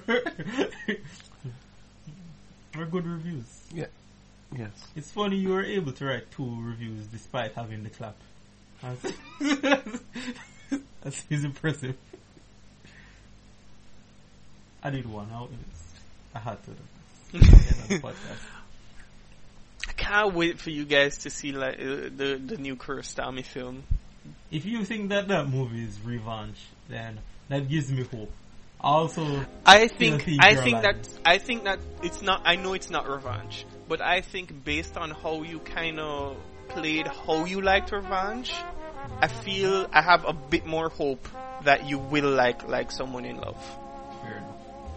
good reviews. Yeah. Yes. It's funny you were able to write 2 reviews despite having the clap. That's impressive. I did one. I had to. I can't wait for you guys to see like the new Kiarostami film. If you think that movie is revenge, then that gives me hope. Also, I think that it's not. I know it's not revenge, but I think based on how you kind of played how you liked revenge, I feel I have a bit more hope that you will like Someone in Love. Fair enough.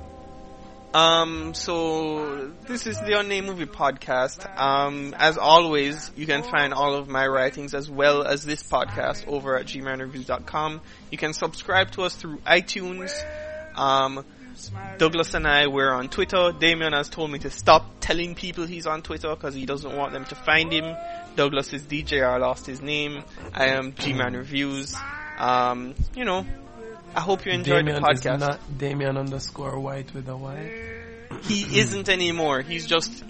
So this is the Unnamed Movie Podcast. As always, you can find all of my writings as well as this podcast over at gmanreviews.com. You can subscribe to us through iTunes. Douglas and I, we're on Twitter. Damien has told me to stop telling people he's on Twitter because he doesn't want them to find him. Douglas is DJR, lost his name. I am G-Man Reviews. I hope you enjoyed the podcast. Is not Damien _White with a Y. He isn't anymore. He's just,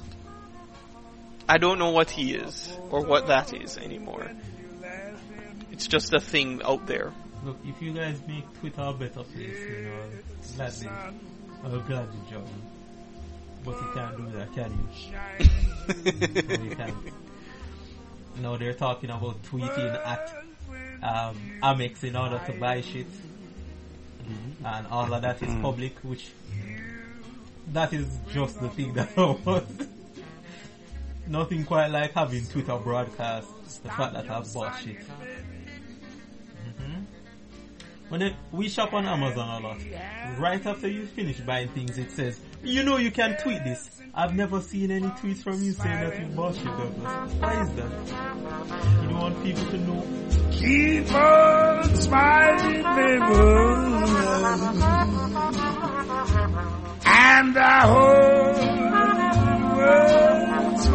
I don't know what he is, or what that is anymore. It's just a thing out there. Look, if you guys make Twitter a better place, I'll gladly join. But you can't do that, can you? No, you can't. No, they're talking about tweeting at Amex in order to buy shit. And all of that is public, which that is just the thing that I want. Nothing quite like having Twitter broadcast the fact that I've bought shit. When we shop on Amazon a lot, right after you finish buying things, it says, you can tweet this. I've never seen any tweets from you saying that you bought shit, Douglas. Why is that? You don't want people to know. Keep on smiling, baby. And I hope the world's